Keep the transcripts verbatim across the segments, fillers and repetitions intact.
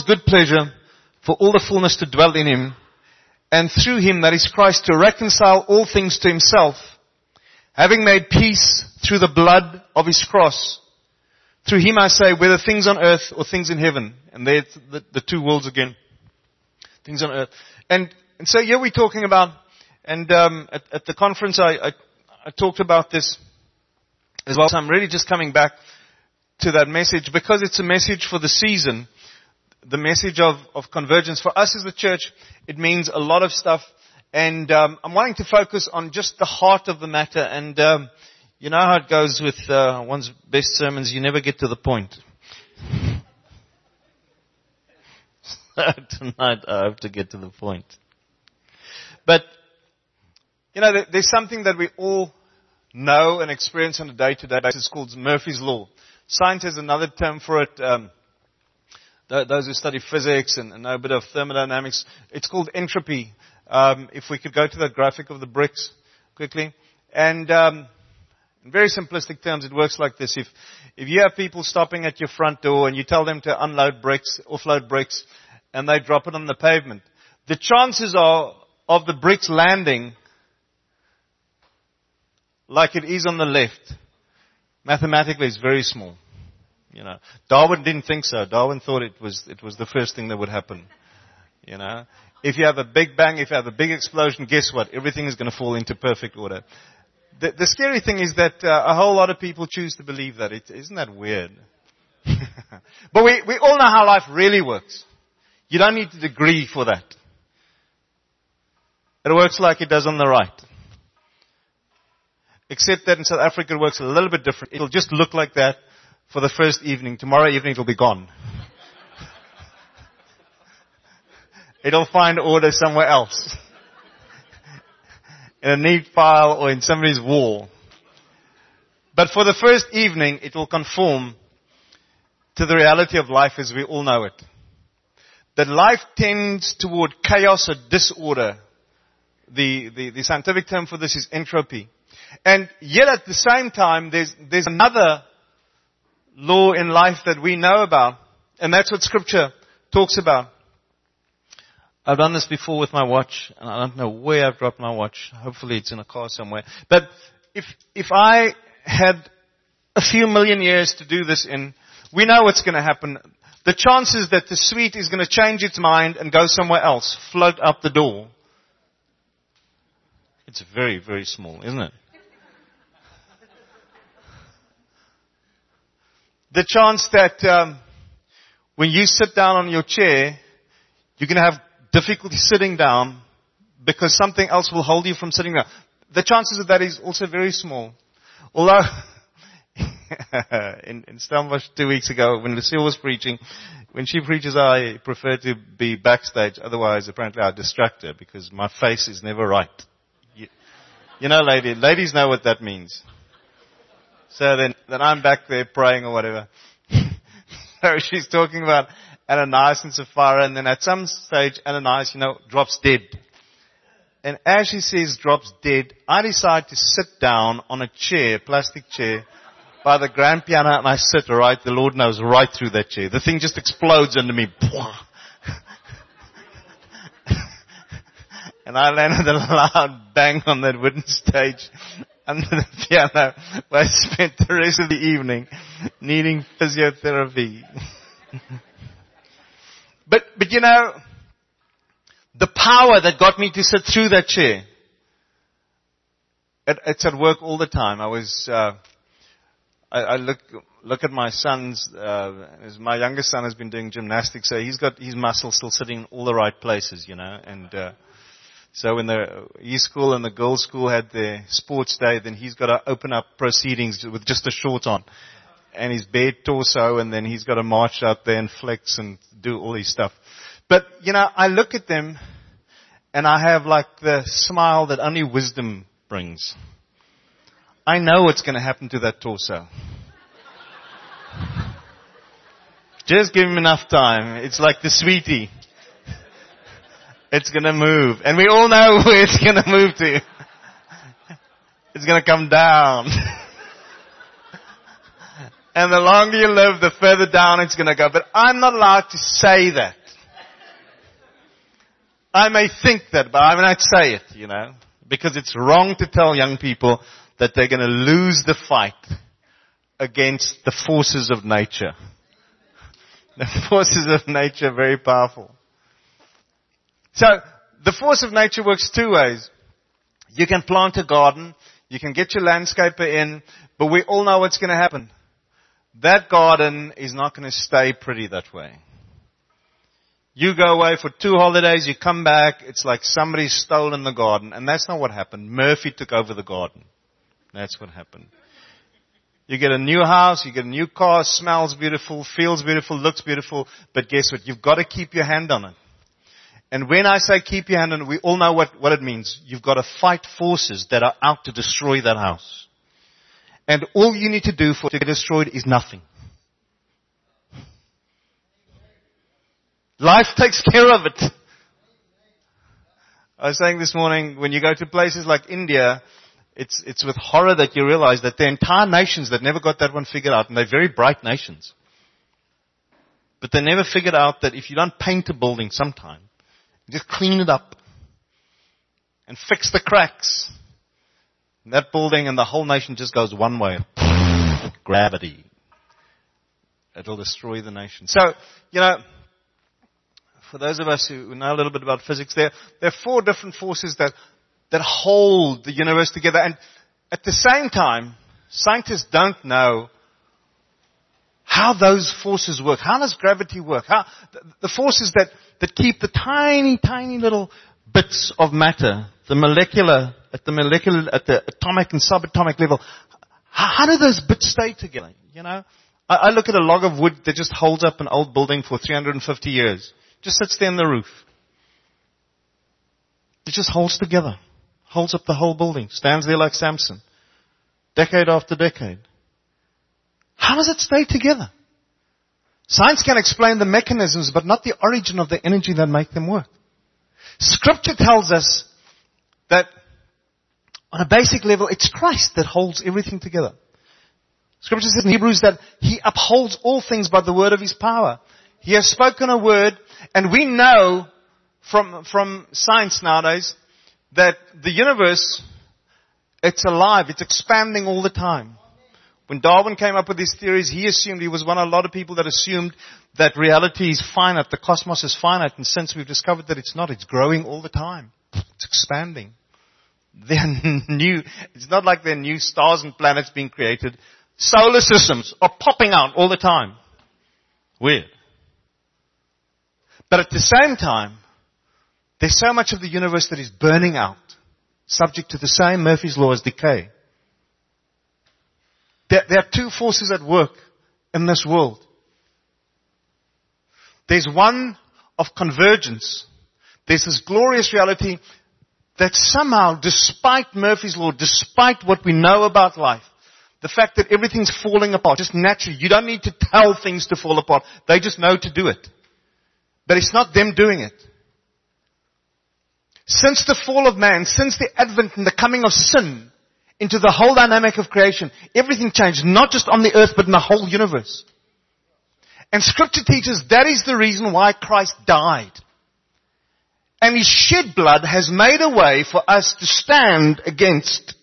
His good pleasure for all the fullness to dwell in Him, and through Him, that is Christ, to reconcile all things to Himself, having made peace through the blood of His cross. Through Him, I say, whether things on earth or things in heaven. And there's the, the two worlds again. Things on earth. And, and so here we're talking about, and um, at, at the conference I, I, I talked about this as well. So I'm really just coming back to that message because it's a message for the season. The message of, of convergence. For us as a church, it means a lot of stuff. And um, I'm wanting to focus on just the heart of the matter. And um, you know how it goes with uh, one's best sermons, you never get to the point. Tonight I hope to get to the point. But, you know, there, there's something that we all know and experience on a day-to-day basis called Murphy's Law. Science has another term for it. Um, those who study physics and, and know a bit of thermodynamics, it's called entropy. Um, if we could go to that graphic of the bricks quickly. And um, in very simplistic terms, it works like this. If if you have people stopping at your front door and you tell them to unload bricks, offload bricks, and they drop it on the pavement, the chances are of the bricks landing like it is on the left, mathematically is very small. You know, Darwin didn't think so. Darwin thought it was it was the first thing that would happen. You know, if you have a big bang, if you have a big explosion, guess what? Everything is going to fall into perfect order. The, the scary thing is that uh, a whole lot of people choose to believe that. It, isn't that weird? But we we all know how life really works. You don't need a degree for that. It works like it does on the right. Except that in South Africa it works a little bit different. It'll just look like that for the first evening. Tomorrow evening it'll be gone. It'll find order somewhere else. In a neat file or in somebody's wall. But for the first evening, it will conform to the reality of life as we all know it. That life tends toward chaos or disorder. The, the, the scientific term for this is entropy. And yet at the same time, there's, there's another law in life that we know about. And that's what Scripture talks about. I've done this before with my watch, and I don't know where I've dropped my watch. Hopefully it's in a car somewhere. But if, if I had a few million years to do this in, we know what's going to happen. The chances that the sweet is going to change its mind and go somewhere else, float up the door, it's very, very small, isn't it? The chance that um, when you sit down on your chair, you're going to have difficulty sitting down because something else will hold you from sitting down. The chances of that is also very small. Although, in, in Stellenbosch two weeks ago, when Lucille was preaching, when she preaches, I prefer to be backstage. Otherwise, apparently, I distract her because my face is never right. You, you know, lady, ladies know what that means. So then, then I'm back there praying or whatever. So she's talking about Ananias and Sapphira, and then at some stage, Ananias, you know, drops dead. And as she says drops dead, I decide to sit down on a chair, plastic chair, by the grand piano, and I sit right, the Lord knows, right through that chair. The thing just explodes under me. And I landed a loud bang on that wooden stage under the piano, where I spent the rest of the evening needing physiotherapy. But, but you know, the power that got me to sit through that chair, it, it's at work all the time. I was, uh, I, I look, look at my son's, uh, my youngest son has been doing gymnastics, so he's got his muscles still sitting in all the right places, you know, and, uh, so when the his school and the girls' school had their sports day, then he's got to open up proceedings with just a short on. And his bare torso, and then he's got to march out there and flex and do all his stuff. But, you know, I look at them, and I have like the smile that only wisdom brings. I know what's going to happen to that torso. Just give him enough time. It's like the sweetie. It's going to move. And we all know where it's going to move to. It's going to come down. And the longer you live, the further down it's going to go. But I'm not allowed to say that. I may think that, but I may not say it, you know. Because it's wrong to tell young people that they're going to lose the fight against the forces of nature. The forces of nature are very powerful. So, the force of nature works two ways. You can plant a garden, you can get your landscaper in, but we all know what's going to happen. That garden is not going to stay pretty that way. You go away for two holidays, you come back, it's like somebody's stolen the garden. And that's not what happened. Murphy took over the garden. That's what happened. You get a new house, you get a new car, smells beautiful, feels beautiful, looks beautiful, but guess what? You've got to keep your hand on it. And when I say keep your hand on it, we all know what, what it means. You've got to fight forces that are out to destroy that house. And all you need to do for it to get destroyed is nothing. Life takes care of it. I was saying this morning, when you go to places like India, it's, it's with horror that you realize that there are entire nations that never got that one figured out, and they're very bright nations. But they never figured out that if you don't paint a building sometime, just clean it up and fix the cracks, that building and the whole nation just goes one way. Gravity. It'll destroy the nation. So, you know, for those of us who know a little bit about physics, there, there are four different forces that, that hold the universe together. And at the same time, scientists don't know how those forces work. How does gravity work? How, the, the forces that, that keep the tiny, tiny little bits of matter, the molecular, at the molecular, at the atomic and subatomic level, how, how do those bits stay together? You know, I, I look at a log of wood that just holds up an old building for three hundred fifty years. Just sits there on the roof. It just holds together. Holds up the whole building. Stands there like Samson. Decade after decade. How does it stay together? Science can explain the mechanisms, but not the origin of the energy that make them work. Scripture tells us that on a basic level, it's Christ that holds everything together. Scripture says in Hebrews that He upholds all things by the word of His power. He has spoken a word, and we know from, from science nowadays that the universe, it's alive, it's expanding all the time. When Darwin came up with his theories, he assumed, he was one of a lot of people that assumed that reality is finite, the cosmos is finite, and since we've discovered that it's not, it's growing all the time. It's expanding. There are new, it's not like there are new stars and planets being created. Solar systems are popping out all the time. Weird. But at the same time, there's so much of the universe that is burning out, subject to the same Murphy's Law as decay. There, there are two forces at work in this world. There's one of convergence. There's this glorious reality that somehow, despite Murphy's Law, despite what we know about life, the fact that everything's falling apart, just naturally, you don't need to tell things to fall apart. They just know to do it. But it's not them doing it. Since the fall of man, since the advent and the coming of sin into the whole dynamic of creation, everything changed, not just on the earth, but in the whole universe. And Scripture teaches that is the reason why Christ died. And His shed blood has made a way for us to stand against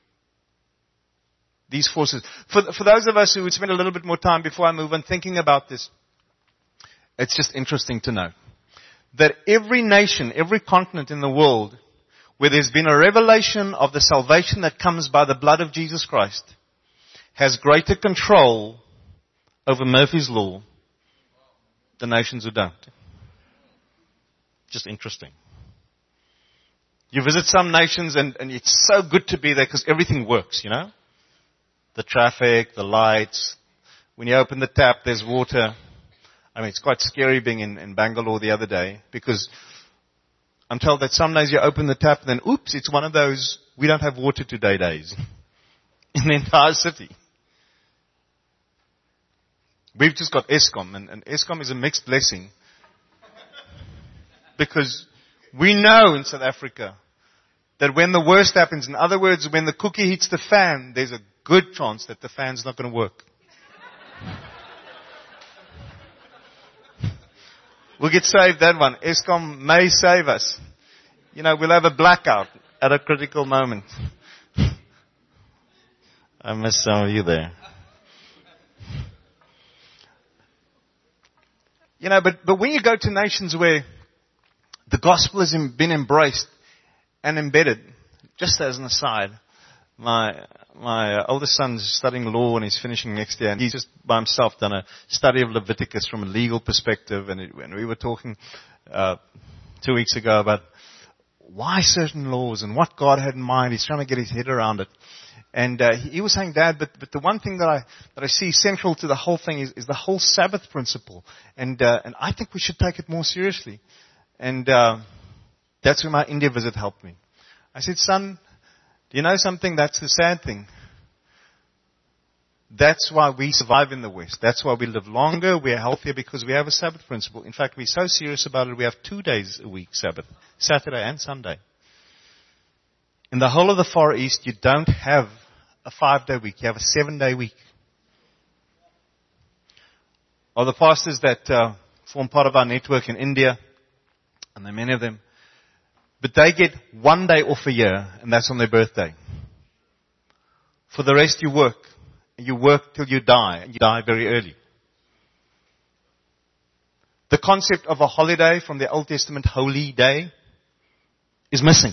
these forces. For, for those of us who would spend a little bit more time before I move on thinking about this, it's just interesting to know that every nation, every continent in the world where there's been a revelation of the salvation that comes by the blood of Jesus Christ has greater control over Murphy's Law than nations who don't. Just interesting. You visit some nations and, and it's so good to be there because everything works, you know? The traffic, the lights. When you open the tap, there's water. I mean, it's quite scary being in, in Bangalore the other day because I'm told that some days you open the tap and then, oops, it's one of those, we don't have water today days in the entire city. We've just got Eskom, and, and Eskom is a mixed blessing because we know in South Africa that when the worst happens, in other words, when the cookie hits the fan, there's a good chance that the fan's not going to work. We'll get saved, that one. Eskom may save us. You know, we'll have a blackout at a critical moment. I miss some of you there. You know, but, but when you go to nations where the gospel has been embraced and embedded, just as an aside, my my oldest son's studying law and he's finishing next year, and he's just by himself done a study of Leviticus from a legal perspective, and it, when we were talking uh, two weeks ago about why certain laws and what God had in mind, he's trying to get his head around it. And uh, he was saying, Dad, but, but the one thing that I that I see central to the whole thing is, is the whole Sabbath principle. And uh, and I think we should take it more seriously. And uh, that's where my India visit helped me. I said, son, do you know something? That's the sad thing. That's why we survive in the West. That's why we live longer, we're healthier, because we have a Sabbath principle. In fact, we're so serious about it, we have two days a week Sabbath, Saturday and Sunday. In the whole of the Far East, you don't have a five-day week. You have a seven-day week. Or the pastors that uh, form part of our network in India, and there are many of them, but they get one day off a year, and that's on their birthday. For the rest, you work. And you work till you die, and you die very early. The concept of a holiday from the Old Testament, holy day, is missing.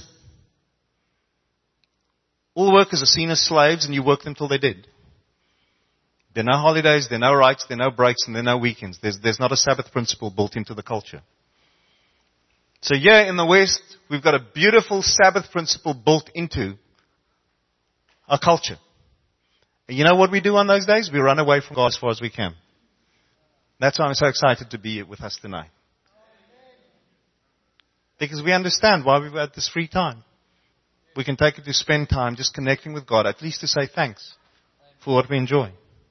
All workers are seen as slaves, and you work them till they're dead. There are no holidays, there are no rights, there are no breaks, and there are no weekends. There's, there's not a Sabbath principle built into the culture. So here in the West, we've got a beautiful Sabbath principle built into our culture. And you know what we do on those days? We run away from God as far as we can. That's why I'm so excited to be with us tonight. Because we understand why we've had this free time. We can take it to spend time just connecting with God, at least to say thanks for what we enjoy.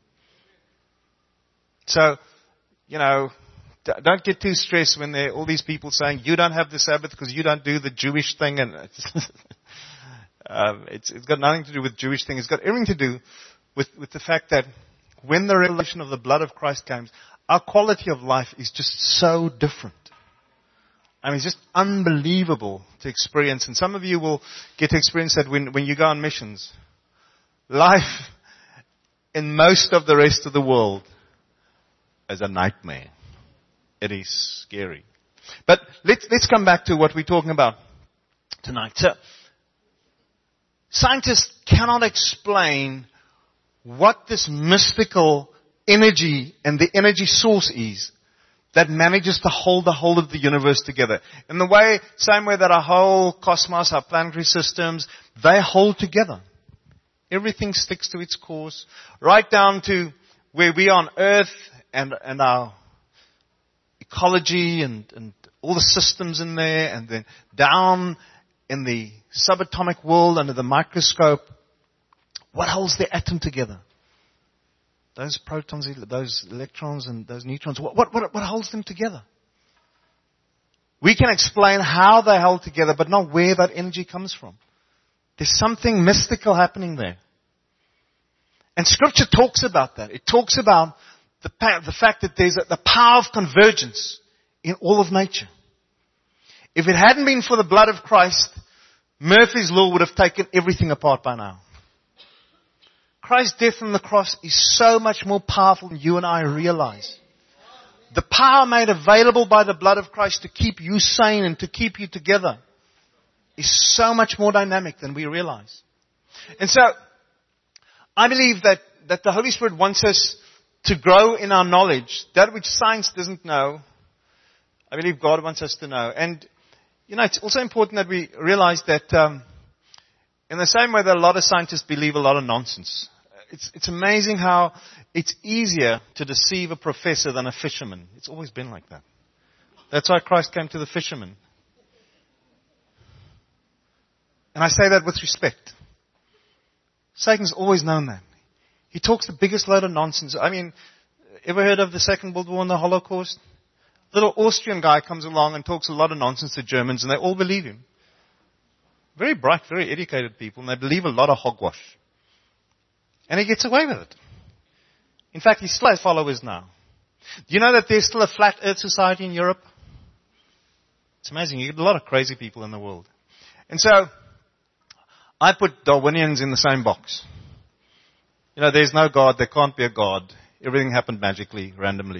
So, you know, don't get too stressed when there are all these people saying, you don't have the Sabbath because you don't do the Jewish thing. And it's, um, it's, it's got nothing to do with Jewish thing. It's got everything to do with, with the fact that when the revelation of the blood of Christ comes, our quality of life is just so different. I mean, it's just unbelievable to experience. And some of you will get to experience that when, when you go on missions. Life in most of the rest of the world is a nightmare. It is scary. But let's, let's come back to what we're talking about tonight. So, scientists cannot explain what this mystical energy and the energy source is that manages to hold the whole of the universe together. In the way, same way that our whole cosmos, our planetary systems, they hold together. Everything sticks to its course, right down to where we are on Earth and, and our ecology and, and all the systems in there, and then down in the subatomic world under the microscope. What holds the atom together? Those protons, those electrons, and those neutrons. What, what, what, what holds them together? We can explain how they hold together, but not where that energy comes from. There's something mystical happening there. And Scripture talks about that. It talks about the, the fact that there's a, the power of convergence in all of nature. If it hadn't been for the blood of Christ, Murphy's Law would have taken everything apart by now. Christ's death on the cross is so much more powerful than you and I realize. The power made available by the blood of Christ to keep you sane and to keep you together is so much more dynamic than we realize. And so, I believe that, that the Holy Spirit wants us to grow in our knowledge. That which science doesn't know, I believe God wants us to know. And, you know, it's also important that we realize that um, in the same way that a lot of scientists believe a lot of nonsense, It's, it's amazing how it's easier to deceive a professor than a fisherman. It's always been like that. That's why Christ came to the fishermen. And I say that with respect. Satan's always known that. He talks the biggest load of nonsense. I mean, ever heard of the Second World War and the Holocaust? Little Austrian guy comes along and talks a lot of nonsense to Germans, and they all believe him. Very bright, very educated people, and they believe a lot of hogwash. And he gets away with it. In fact, he still has followers now. Do you know that there's still a flat earth society in Europe? It's amazing. You get a lot of crazy people in the world. And so, I put Darwinians in the same box. You know, there's no God, there can't be a God. Everything happened magically, randomly.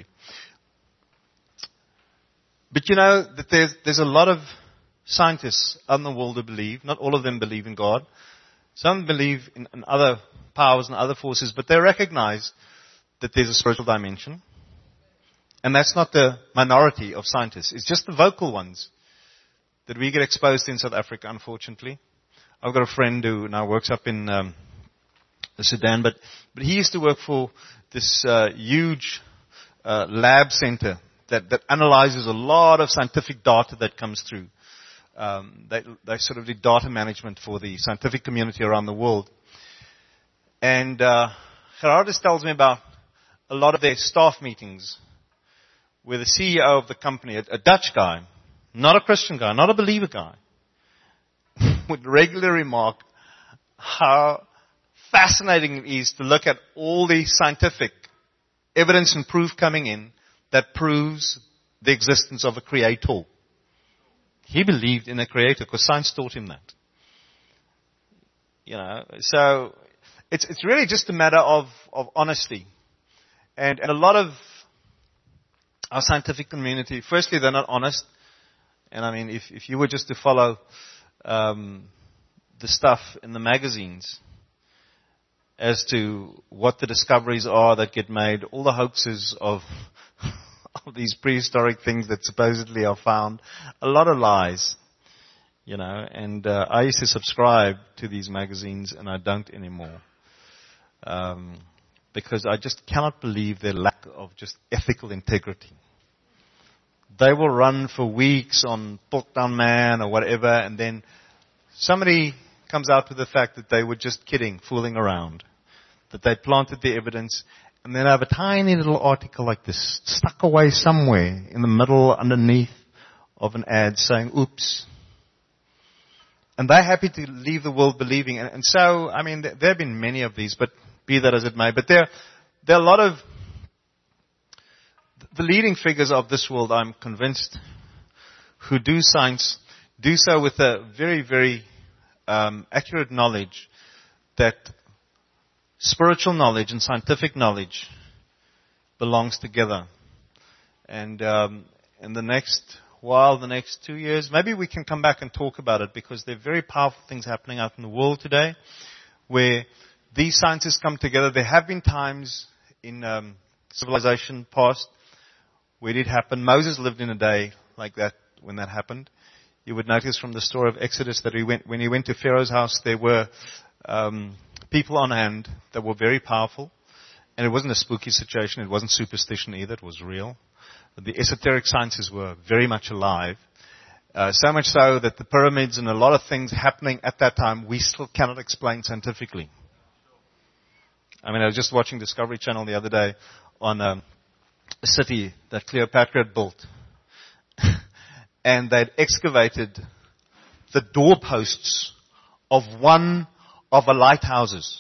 But you know, that there's, there's a lot of scientists out in the world who believe, not all of them believe in God. Some believe in, in other powers and other forces, but they recognize that there's a spiritual dimension. And that's not the minority of scientists. It's just the vocal ones that we get exposed to in South Africa, unfortunately. I've got a friend who now works up in um, the Sudan, but, but he used to work for this uh, huge uh, lab center that, that analyzes a lot of scientific data that comes through. Um, they, they sort of do data management for the scientific community around the world. And uh, Gerardus tells me about a lot of their staff meetings where the C E O of the company, a, a Dutch guy, not a Christian guy, not a believer guy, would regularly remark how fascinating it is to look at all the scientific evidence and proof coming in that proves the existence of a creator. He believed in a creator because science taught him that. You know, so it's it's really just a matter of, of honesty. And, and a lot of our scientific community, firstly, they're not honest. And I mean, if, if you were just to follow um, the stuff in the magazines as to what the discoveries are that get made, all the hoaxes of, of these prehistoric things that supposedly are found, a lot of lies, you know. And uh, I used to subscribe to these magazines, and I don't anymore, um, because I just cannot believe their lack of just ethical integrity. They will run for weeks on Piltdown Man or whatever, and then somebody comes out with the fact that they were just kidding, fooling around, that they planted the evidence, and then have a tiny little article like this stuck away somewhere in the middle underneath of an ad saying, oops. And they're happy to leave the world believing. And, and so, I mean, there, there have been many of these, but be that as it may. But there, there are a lot of the leading figures of this world, I'm convinced, who do science, do so with a very, very um, accurate knowledge that spiritual knowledge and scientific knowledge belongs together. And um, in the next while, the next two years, maybe we can come back and talk about it, because there are very powerful things happening out in the world today where these sciences come together. There have been times in um, civilization past where it did happen. Moses lived in a day like that when that happened. You would notice from the story of Exodus that he went, when he went to Pharaoh's house, there were um, people on hand that were very powerful. And it wasn't a spooky situation. It wasn't superstition either. It was real. The esoteric sciences were very much alive. Uh, so much so that the pyramids and a lot of things happening at that time, we still cannot explain scientifically. I mean, I was just watching Discovery Channel the other day on um, a city that Cleopatra had built. And they'd excavated the doorposts of one of the lighthouses.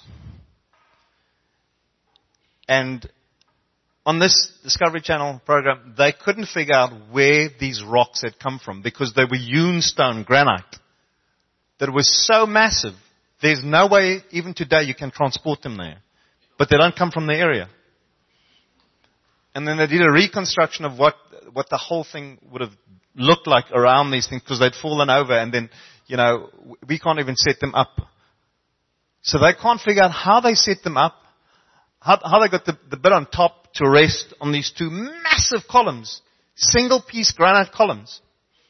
And on this Discovery Channel program, they couldn't figure out where these rocks had come from, because they were hewn stone, granite, that was so massive, there's no way even today you can transport them there. But they don't come from the area. And then they did a reconstruction of what what the whole thing would have looked like around these things, because they'd fallen over, and then, you know, we can't even set them up. So they can't figure out how they set them up, how, how they got the, the bit on top to rest on these two massive columns, single piece granite columns.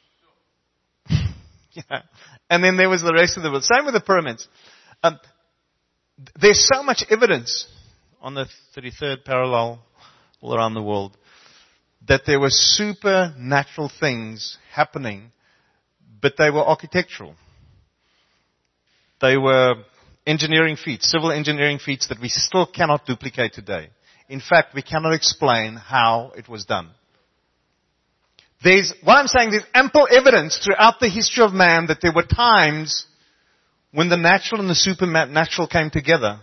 Yeah. And then there was the rest of the world. Same with the pyramids. Um, there's so much evidence on the thirty-third parallel all around the world that there were supernatural things happening, but they were architectural. They were engineering feats, civil engineering feats that we still cannot duplicate today. In fact, we cannot explain how it was done. There's, what I'm saying, there's ample evidence throughout the history of man that there were times when the natural and the supernatural came together,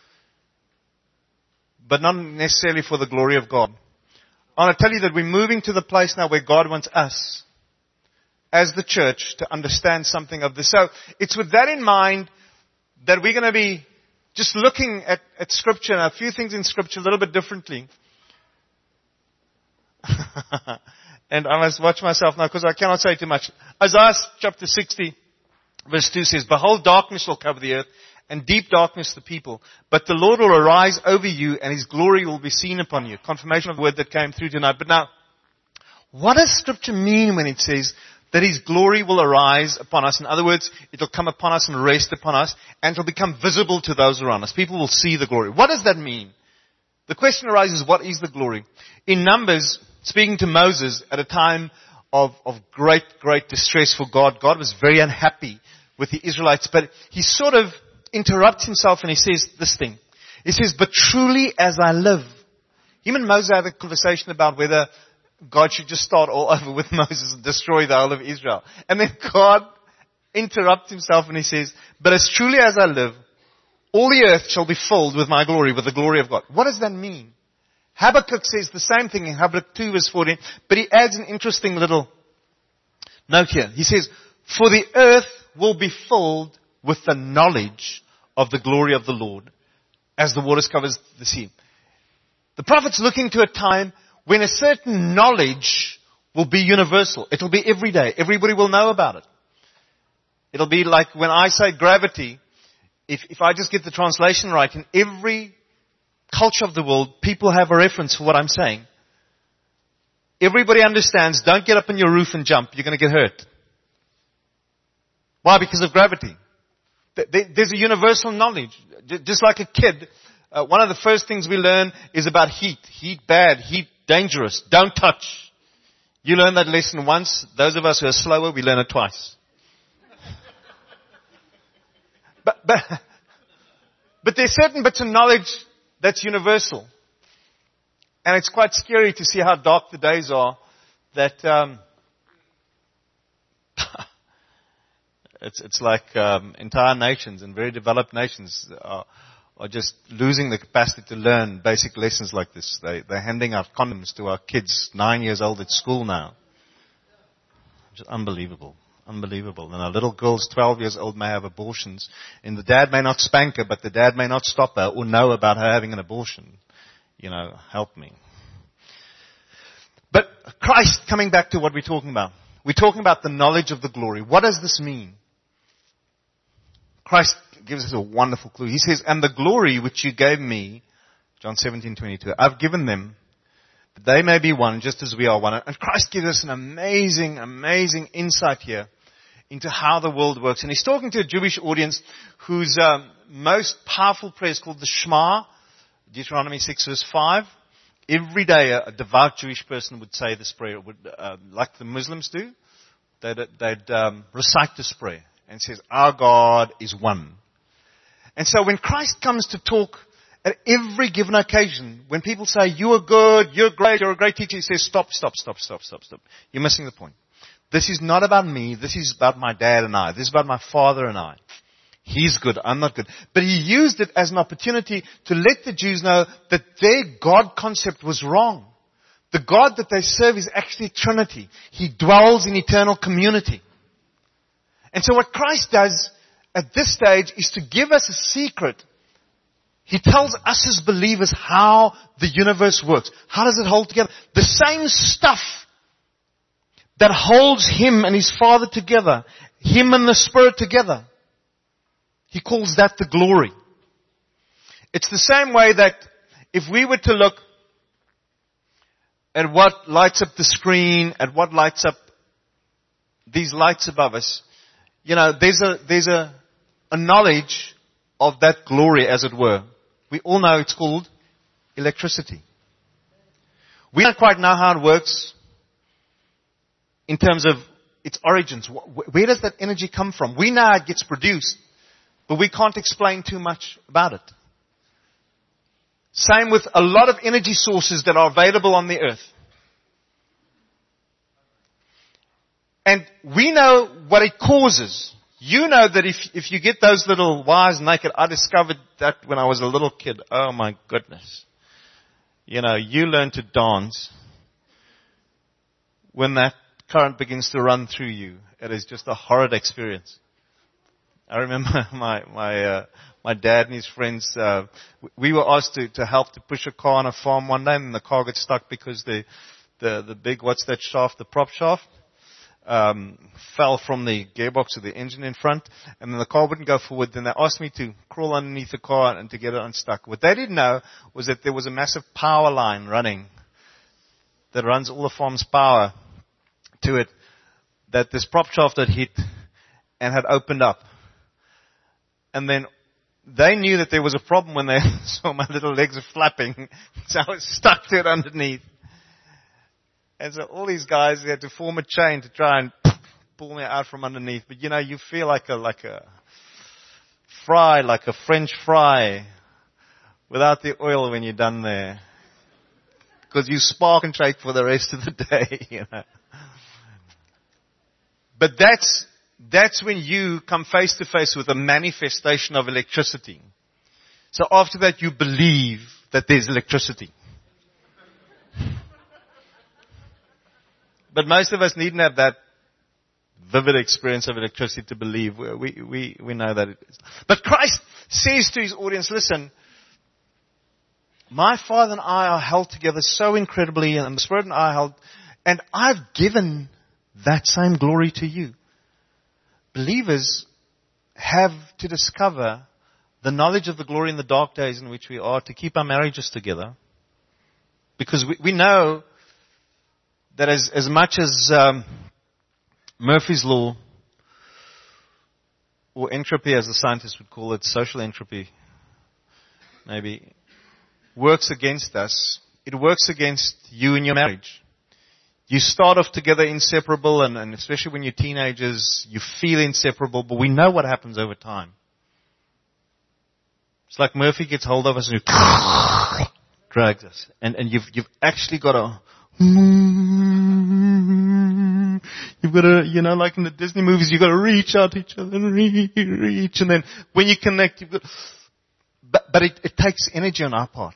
but not necessarily for the glory of God. I want to tell you that we're moving to the place now where God wants us as the church to understand something of this. So it's with that in mind that we're going to be just looking at, at Scripture and a few things in Scripture a little bit differently. And I must watch myself now because I cannot say too much. Isaiah chapter sixty verse two says, "Behold, darkness will cover the earth, and deep darkness the people. But the Lord will arise over you, and His glory will be seen upon you." Confirmation of the word that came through tonight. But now, what does Scripture mean when it says that His glory will arise upon us? In other words, it will come upon us and rest upon us, and it will become visible to those around us. People will see the glory. What does that mean? The question arises, what is the glory? In Numbers, speaking to Moses at a time of, of great, great distress for God, God was very unhappy with the Israelites, but He sort of interrupts Himself and He says this thing. He says, "But truly as I live." Him and Moses had a conversation about whether God should just start all over with Moses and destroy the whole of Israel. And then God interrupts Himself and He says, "But as truly as I live, all the earth shall be filled with my glory," with the glory of God. What does that mean? Habakkuk says the same thing in Habakkuk two verse fourteen, but he adds an interesting little note here. He says, "For the earth will be filled with the knowledge of the glory of the Lord, as the waters covers the sea." The prophet's looking to a time when a certain knowledge will be universal. It'll be every day. Everybody will know about it. It'll be like when I say gravity, if, if I just get the translation right, in every culture of the world, people have a reference for what I'm saying. Everybody understands, don't get up on your roof and jump, you're going to get hurt. Why? Because of gravity. There's a universal knowledge. Just like a kid, uh, one of the first things we learn is about heat. Heat bad, heat dangerous, don't touch. You learn that lesson once. Those of us who are slower, we learn it twice. but, but, but there's certain bits of knowledge that's universal. And it's quite scary to see how dark the days are that, um, It's, it's like um, entire nations and very developed nations are, are just losing the capacity to learn basic lessons like this. They, they're handing out condoms to our kids, nine years old at school now. Just unbelievable. Unbelievable. And our little girls, twelve years old, may have abortions. And the dad may not spank her, but the dad may not stop her or know about her having an abortion. You know, help me. But Christ, coming back to what we're talking about. We're talking about the knowledge of the glory. What does this mean? Christ gives us a wonderful clue. He says, "And the glory which you gave me," John seventeen twenty-two, "I've given them, that they may be one, just as we are one." And Christ gives us an amazing, amazing insight here into how the world works. And He's talking to a Jewish audience whose um, most powerful prayer is called the Shema, Deuteronomy six verse five. Every day a, a devout Jewish person would say this prayer, would, uh, like the Muslims do. They'd, they'd um, recite this prayer. And says, "Our God is one." And so when Christ comes to talk at every given occasion, when people say, "You are good, you're great, you're a great teacher," He says, stop, stop, stop, stop, stop, stop. You're missing the point. This is not about me. This is about my dad and I. This is about my father and I. He's good, I'm not good. But He used it as an opportunity to let the Jews know that their God concept was wrong. The God that they serve is actually Trinity. He dwells in eternal community. And so what Christ does at this stage is to give us a secret. He tells us as believers how the universe works. How does it hold together? The same stuff that holds Him and His Father together, Him and the Spirit together, He calls that the glory. It's the same way that if we were to look at what lights up the screen, at what lights up these lights above us, you know, there's a, there's a, a knowledge of that glory, as it were. We all know it's called electricity. We don't quite know how it works in terms of its origins. Where does that energy come from? We know how it gets produced, but we can't explain too much about it. Same with a lot of energy sources that are available on the earth. And we know what it causes. You know that if if you get those little wires naked, I discovered that when I was a little kid. Oh my goodness. You know, you learn to dance when that current begins to run through you. It is just a horrid experience. I remember my my uh, my dad and his friends. Uh, we were asked to, to help to push a car on a farm one day, and the car got stuck because the the the big what's that shaft, the prop shaft, um, fell from the gearbox of the engine in front, and then the car wouldn't go forward. Then they asked me to crawl underneath the car and to get it unstuck. What they didn't know was that there was a massive power line running that runs all the farm's power to it, that this prop shaft had hit and had opened up. And then they knew that there was a problem when they saw my little legs are flapping, so I was stuck to it underneath. And so all these guys, they had to form a chain to try and pull me out from underneath. But you know, you feel like a like a fry, like a French fry, without the oil when you're done there, because you spark and shake for the rest of the day. You know. But that's that's when you come face to face with a manifestation of electricity. So after that, you believe that there's electricity. But most of us needn't have that vivid experience of electricity to believe. We, we, we know that it is. But Christ says to his audience, listen, my Father and I are held together so incredibly, and the Spirit and I are held, and I've given that same glory to you. Believers have to discover the knowledge of the glory in the dark days in which we are to keep our marriages together. Because we, we know that as, as much as um, Murphy's Law, or entropy as the scientists would call it, social entropy, maybe, works against us, it works against you and your marriage. You start off together inseparable, and, and especially when you're teenagers, you feel inseparable, but we know what happens over time. It's like Murphy gets hold of us and he drags us. And, and you've, you've actually got to, you've got to, you know, like in the Disney movies, you've got to reach out to each other and reach, and then when you connect, you've got, but, but it, it takes energy on our part.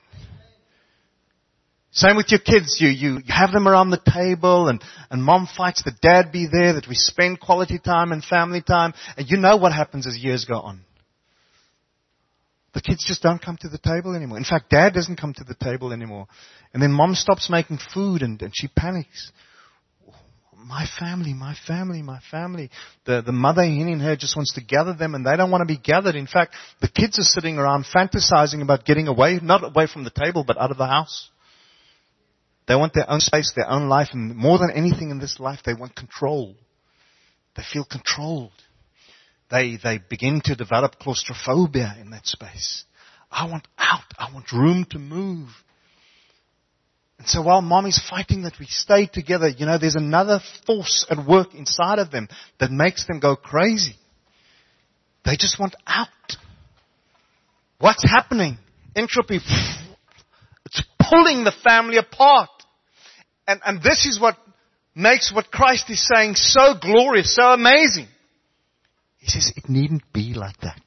Same with your kids. You, you, you have them around the table, and, and mom fights that dad be there, that we spend quality time and family time. And you know what happens as years go on. The kids just don't come to the table anymore. In fact, dad doesn't come to the table anymore. And then mom stops making food, and, and she panics. My family, my family, my family. The, the mother in her just wants to gather them, and they don't want to be gathered. In fact, the kids are sitting around fantasizing about getting away, not away from the table, but out of the house. They want their own space, their own life, and more than anything in this life, they want control. They feel controlled. They, they begin to develop claustrophobia in that space. I want out. I want room to move. And so while mom is fighting that we stay together, you know, there's another force at work inside of them that makes them go crazy. They just want out. What's happening? Entropy. It's pulling the family apart. And, and this is what makes what Christ is saying so glorious, so amazing. He says, it needn't be like that.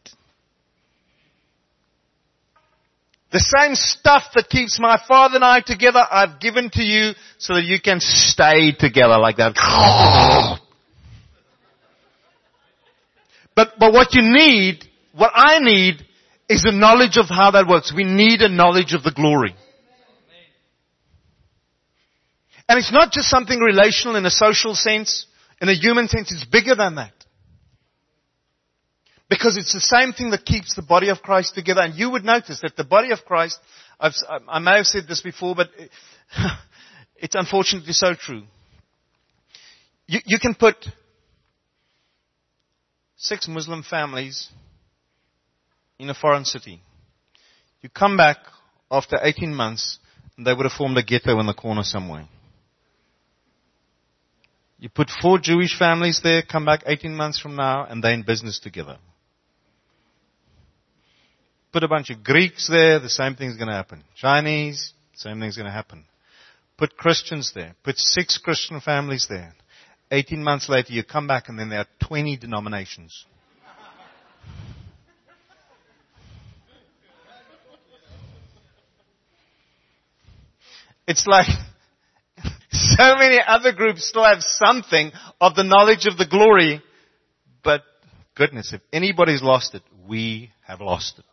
The same stuff that keeps my Father and I together, I've given to you so that you can stay together like that. But, but what you need, what I need, is a knowledge of how that works. We need a knowledge of the glory. And it's not just something relational in a social sense, in a human sense, it's bigger than that. Because it's the same thing that keeps the body of Christ together. And you would notice that the body of Christ, I've, I may have said this before, but it's unfortunately so true. You, you can put six Muslim families in a foreign city. You come back after eighteen months, and they would have formed a ghetto in the corner somewhere. You put four Jewish families there, come back eighteen months from now, and they're in business together. Put a bunch of Greeks there, the same thing's going to happen. Chinese, same thing's going to happen. Put Christians there. Put six Christian families there. eighteen months later, you come back, and then there are twenty denominations. It's like so many other groups still have something of the knowledge of the glory. But goodness, if anybody's lost it, we have lost it.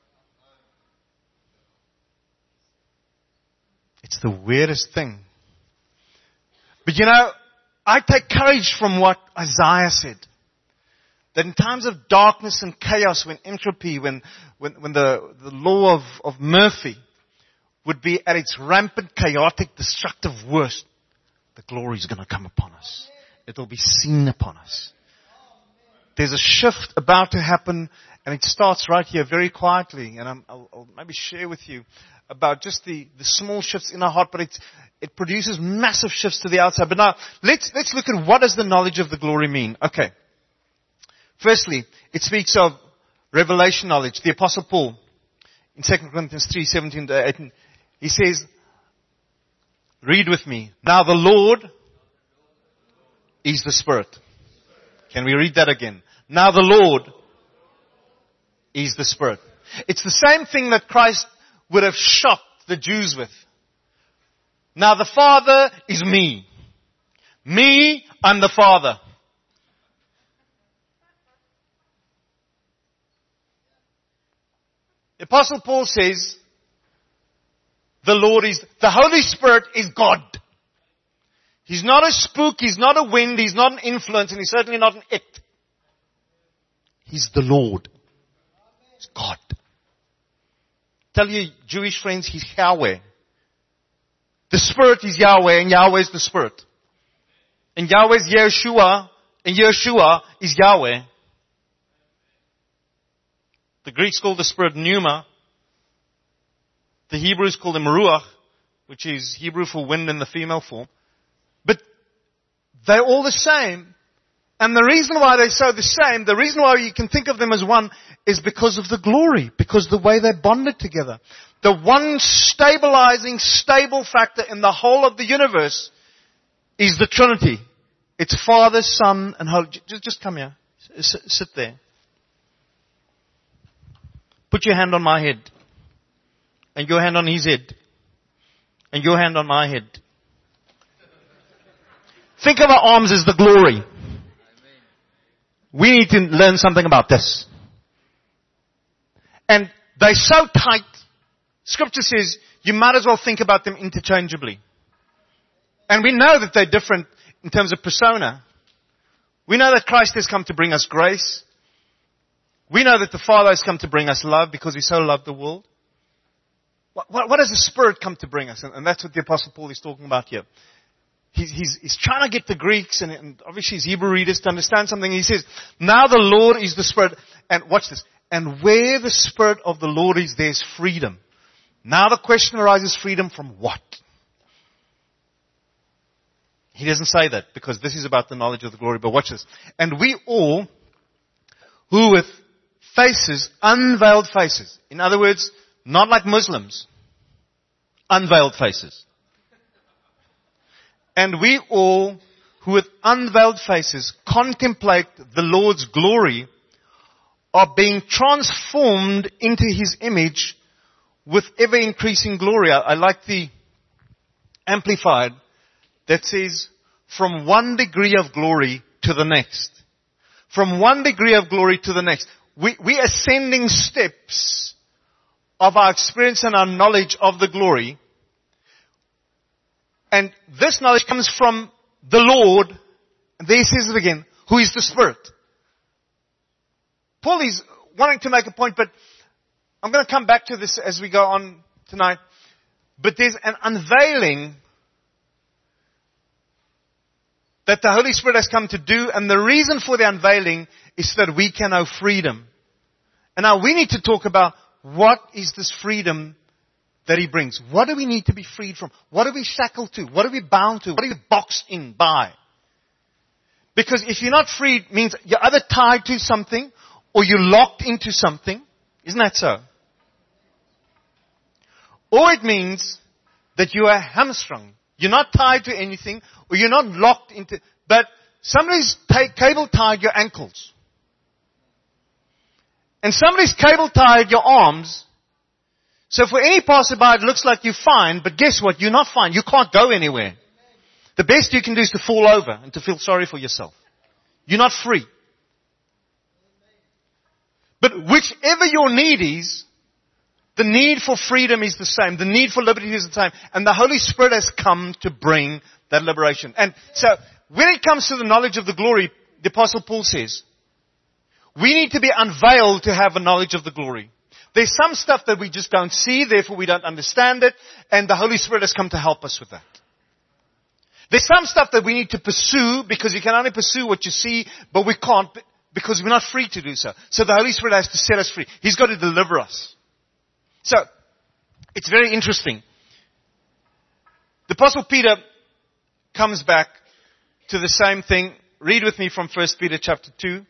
It's the weirdest thing. But you know, I take courage from what Isaiah said. That in times of darkness and chaos, when entropy, when, when, when the, the law of, of Murphy would be at its rampant, chaotic, destructive worst, the glory is going to come upon us. It will be seen upon us. There's a shift about to happen, and it starts right here very quietly. And I'm, I'll, I'll maybe share with you about just the, the small shifts in our heart, but it's, it produces massive shifts to the outside. But now, let's, let's look at what does the knowledge of the glory mean. Okay. Firstly, it speaks of revelation knowledge. The Apostle Paul, in Second Corinthians three, seventeen to eighteen, he says, read with me. Now the Lord is the Spirit. Can we read that again? Now the Lord is the Spirit. It's the same thing that Christ would have shocked the Jews with. Now the Father is me. Me, I'm the Father. The Apostle Paul says, the Lord is, the Holy Spirit is God. He's not a spook, He's not a wind, He's not an influence, and He's certainly not an it. He's the Lord. He's God. Tell your Jewish friends, He's Yahweh. The Spirit is Yahweh, and Yahweh is the Spirit. And Yahweh is Yeshua, and Yeshua is Yahweh. The Greeks call the Spirit pneuma. The Hebrews call him ruach, which is Hebrew for wind in the female form. But they're all the same. And the reason why they're so the same, the reason why you can think of them as one, is because of the glory. Because the way they're bonded together. The one stabilizing, stable factor in the whole of the universe is the Trinity. It's Father, Son, and Holy. Just, just come here. S- sit there. Put your hand on my head. And your hand on his head. And your hand on my head. Think of our arms as the glory. We need to learn something about this. And they're so tight. Scripture says you might as well think about them interchangeably. And we know that they're different in terms of persona. We know that Christ has come to bring us grace. We know that the Father has come to bring us love because He so loved the world. What, what, what does the Spirit come to bring us? And, and that's what the Apostle Paul is talking about here. He's, he's, he's trying to get the Greeks and, and obviously his Hebrew readers to understand something. He says, now the Lord is the Spirit. And watch this. And where the Spirit of the Lord is, there's freedom. Now the question arises, freedom from what? He doesn't say that because this is about the knowledge of the glory. But watch this. And we all, who with faces, unveiled faces. In other words, not like Muslims. Unveiled faces. And we all, who with unveiled faces contemplate the Lord's glory, are being transformed into His image with ever increasing glory. I, I like the Amplified that says, from one degree of glory to the next. From one degree of glory to the next. We, we are ascending steps of our experience and our knowledge of the glory. And this knowledge comes from the Lord, and there he says it again, who is the Spirit. Paul is wanting to make a point, but I'm going to come back to this as we go on tonight. But there's an unveiling that the Holy Spirit has come to do, and the reason for the unveiling is so that we can know freedom. And now we need to talk about what is this freedom that He brings. What do we need to be freed from? What are we shackled to? What are we bound to? What are we boxed in by? Because if you're not freed, it means you're either tied to something or you're locked into something. Isn't that so? Or it means that you are hamstrung. You're not tied to anything or you're not locked into, but somebody's t- cable tied your ankles. And somebody's cable tied your arms. So for any passerby, it looks like you're fine, but guess what? You're not fine. You can't go anywhere. The best you can do is to fall over and to feel sorry for yourself. You're not free. But whichever your need is, the need for freedom is the same. The need for liberty is the same. And the Holy Spirit has come to bring that liberation. And so, when it comes to the knowledge of the glory, the Apostle Paul says, we need to be unveiled to have a knowledge of the glory. There's some stuff that we just don't see, therefore we don't understand it, and the Holy Spirit has come to help us with that. There's some stuff that we need to pursue, because you can only pursue what you see, but we can't, because we're not free to do so. So the Holy Spirit has to set us free. He's got to deliver us. So, it's very interesting. The Apostle Peter comes back to the same thing. Read with me from First Peter chapter two.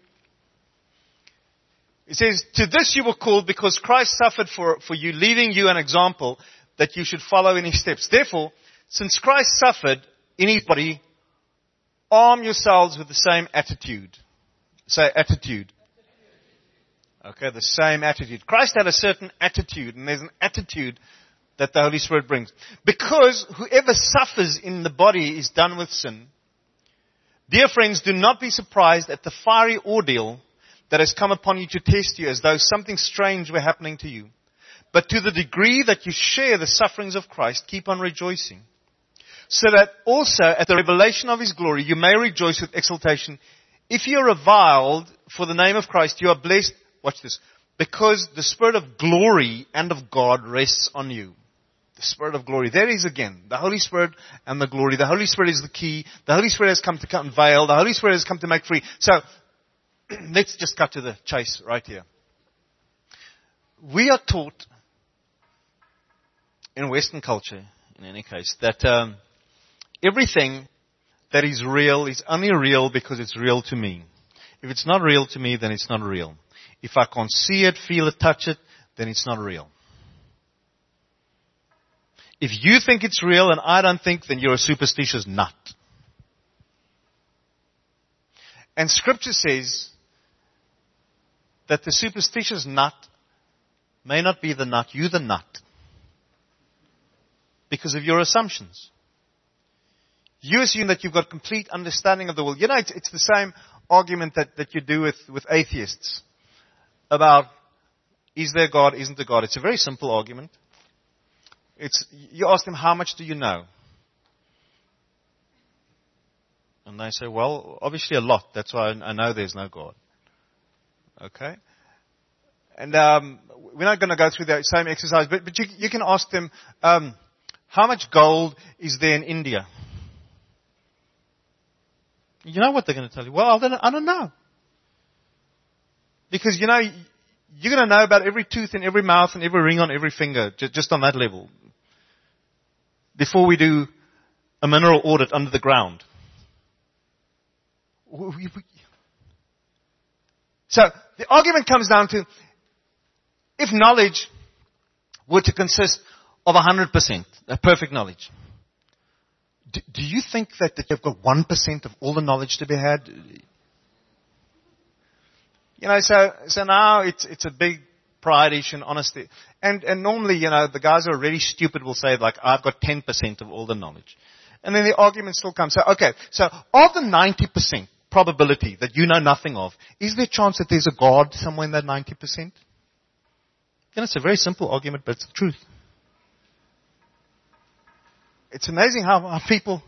It says, to this you were called because Christ suffered for, for you, leaving you an example that you should follow in his steps. Therefore, since Christ suffered in his body, arm yourselves with the same attitude. Say attitude. Okay, the same attitude. Christ had a certain attitude, and there's an attitude that the Holy Spirit brings. Because whoever suffers in the body is done with sin. Dear friends, do not be surprised at the fiery ordeal that has come upon you to test you as though something strange were happening to you. But to the degree that you share the sufferings of Christ, keep on rejoicing. So that also at the revelation of his glory you may rejoice with exultation. If you are reviled for the name of Christ, you are blessed. Watch this. Because the Spirit of glory and of God rests on you. The Spirit of glory. There is again. The Holy Spirit and the glory. The Holy Spirit is the key. The Holy Spirit has come to unveil. The Holy Spirit has come to make free. So, let's just cut to the chase right here. We are taught in Western culture, in any case, that um, everything that is real is only real because it's real to me. If it's not real to me, then it's not real. If I can't see it, feel it, touch it, then it's not real. If you think it's real and I don't think, then you're a superstitious nut. And Scripture says that the superstitious nut may not be the nut, you the nut. Because of your assumptions. You assume that you've got complete understanding of the world. You know, it's, it's the same argument that, that you do with, with atheists. About, is there God, isn't there God? It's a very simple argument. It's, you ask them, how much do you know? And they say, well, obviously a lot. That's why I know there's no God. Okay? And um, we're not going to go through the same exercise, but, but you, you can ask them, um, how much gold is there in India? You know what they're going to tell you? Well, I don't, I don't know. Because, you know, you're going to know about every tooth in every mouth and every ring on every finger, just on that level. Before we do a mineral audit under the ground. So, the argument comes down to, if knowledge were to consist of one hundred percent, a perfect knowledge, do, do you think that, that you've got one percent of all the knowledge to be had? You know, so, so now it's, it's a big pride issue and honesty. And, and normally, you know, the guys who are really stupid will say, like, I've got ten percent of all the knowledge. And then the argument still comes. So, okay, so of the ninety percent probability that you know nothing of, is there a chance that there's a God somewhere in that ninety percent? You know, it's a very simple argument, but it's the truth. It's amazing how, how people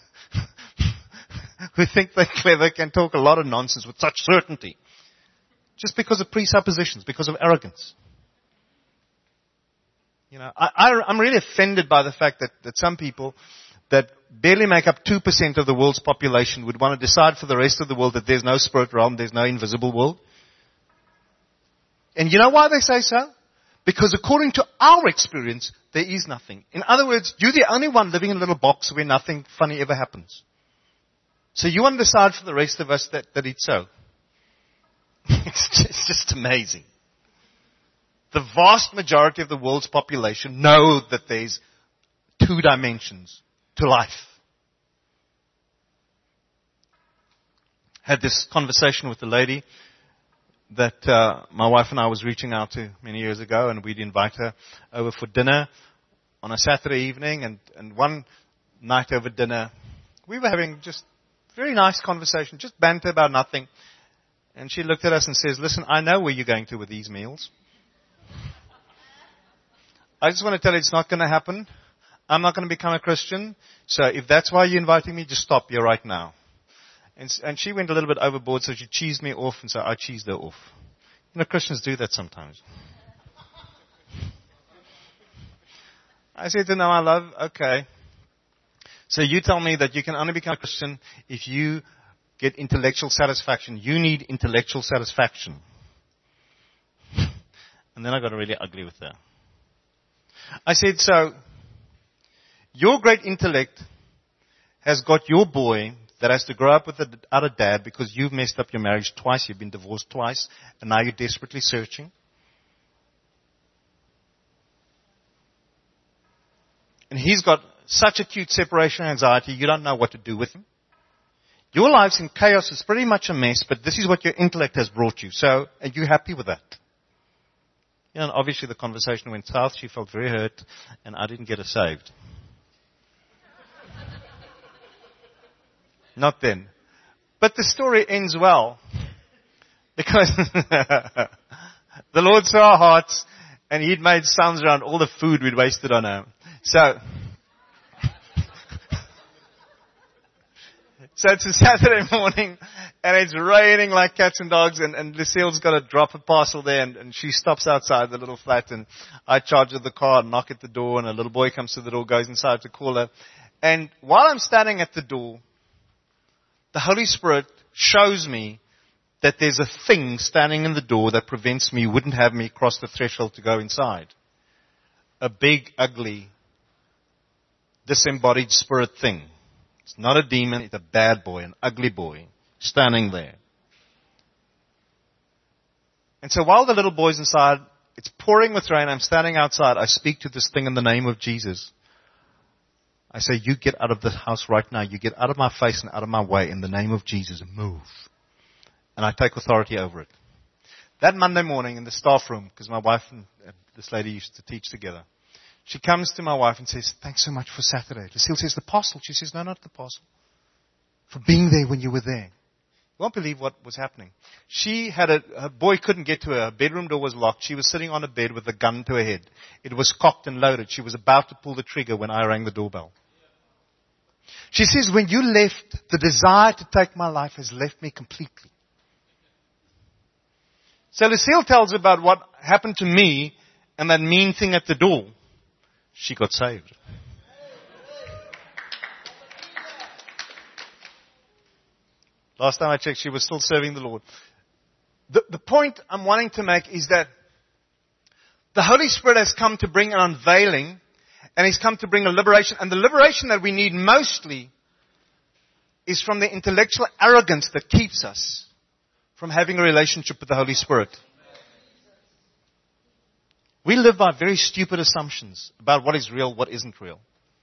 who think they're clever can talk a lot of nonsense with such certainty. Just because of presuppositions, because of arrogance. You know, I, I, I'm really offended by the fact that, that some people that barely make up two percent of the world's population would want to decide for the rest of the world that there's no spirit realm, there's no invisible world. And you know why they say so? Because according to our experience, there is nothing. In other words, you're the only one living in a little box where nothing funny ever happens. So you want to decide for the rest of us that, that it's so. It's just, it's just amazing. The vast majority of the world's population know that there's two dimensions to life. Had this conversation with a lady that uh, my wife and I was reaching out to many years ago, and we'd invite her over for dinner on a Saturday evening, and, and one night over dinner, we were having just very nice conversation, just banter about nothing. And she looked at us and says, listen, I know where you're going to with these meals. I just want to tell you it's not going to happen. I'm not going to become a Christian. So if that's why you're inviting me, just stop here right now. And, and she went a little bit overboard, so she cheesed me off, and so I cheesed her off. You know, Christians do that sometimes. I said to her, no, my love, okay. So you tell me that you can only become a Christian if you get intellectual satisfaction. You need intellectual satisfaction. And then I got really ugly with her. I said, so, your great intellect has got your boy that has to grow up with another dad because you've messed up your marriage twice, you've been divorced twice, and now you're desperately searching. And he's got such acute separation anxiety, you don't know what to do with him. Your life's in chaos, it's pretty much a mess, but this is what your intellect has brought you. So, are you happy with that? You know, and obviously the conversation went south. She felt very hurt, and I didn't get her saved. Not then. But the story ends well. Because the Lord saw our hearts, and He'd made sounds around all the food we'd wasted on her. So, so it's a Saturday morning, and it's raining like cats and dogs, and, and Lucille's got to drop a parcel there, and, and she stops outside the little flat, and I charge her the car, knock at the door, and a little boy comes to the door, goes inside to call her. And while I'm standing at the door, the Holy Spirit shows me that there's a thing standing in the door that prevents me, wouldn't have me cross the threshold to go inside. A big, ugly, disembodied spirit thing. It's not a demon, it's a bad boy, an ugly boy, standing there. And so while the little boy's inside, it's pouring with rain, I'm standing outside, I speak to this thing in the name of Jesus. I say, you get out of the house right now, you get out of my face and out of my way in the name of Jesus, and move. And I take authority over it. That Monday morning in the staff room, because my wife and this lady used to teach together, she comes to my wife and says, thanks so much for Saturday. Lucille says, the parcel. She says, no, not the parcel. For being there when you were there. You won't believe what was happening. She had a, her boy couldn't get to her. Her bedroom door was locked. She was sitting on a bed with a gun to her head. It was cocked and loaded. She was about to pull the trigger when I rang the doorbell. She says, when you left, the desire to take my life has left me completely. So Lucille tells about what happened to me and that mean thing at the door. She got saved. Last time I checked, she was still serving the Lord. The, the point I'm wanting to make is that the Holy Spirit has come to bring an unveiling, and He's come to bring a liberation. And the liberation that we need mostly is from the intellectual arrogance that keeps us from having a relationship with the Holy Spirit. We live by very stupid assumptions about what is real, what isn't real.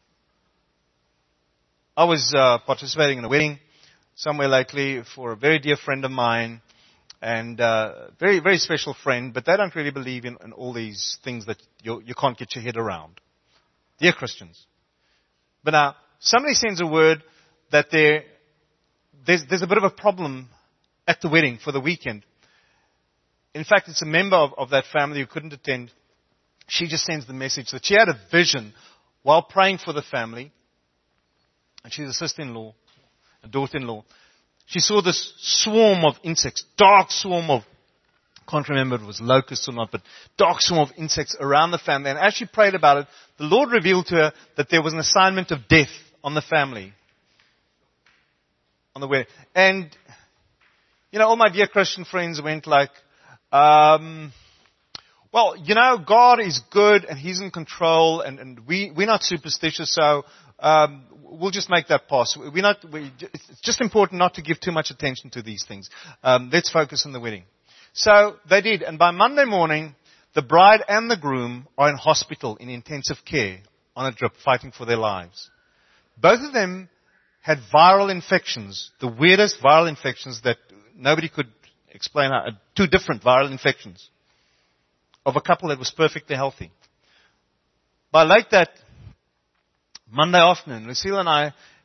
I was uh, participating in a wedding somewhere lately for a very dear friend of mine, and uh, very, very special friend, but they don't really believe in, in all these things that you, you can't get your head around. Dear Christians. But now, somebody sends a word that there, there's, there's a bit of a problem at the wedding for the weekend. In fact, it's a member of, of that family who couldn't attend. She just sends the message that she had a vision while praying for the family. And she's a sister-in-law, a daughter-in-law. She saw this swarm of insects, dark swarm of, I can't remember if it was locusts or not, but dark swarm of insects around the family. And as she prayed about it, the Lord revealed to her that there was an assignment of death on the family. On the wedding. And, you know, all my dear Christian friends went like, um, well, you know, God is good and He's in control, and, and we, we're not superstitious, so um, we'll just make that pass. We're not, we, it's just important not to give too much attention to these things. Um, let's focus on the wedding. So they did, and by Monday morning, the bride and the groom are in hospital in intensive care on a drip, fighting for their lives. Both of them had viral infections, the weirdest viral infections that nobody could explain how, two different viral infections of a couple that was perfectly healthy. By late that Monday afternoon, Lucille and I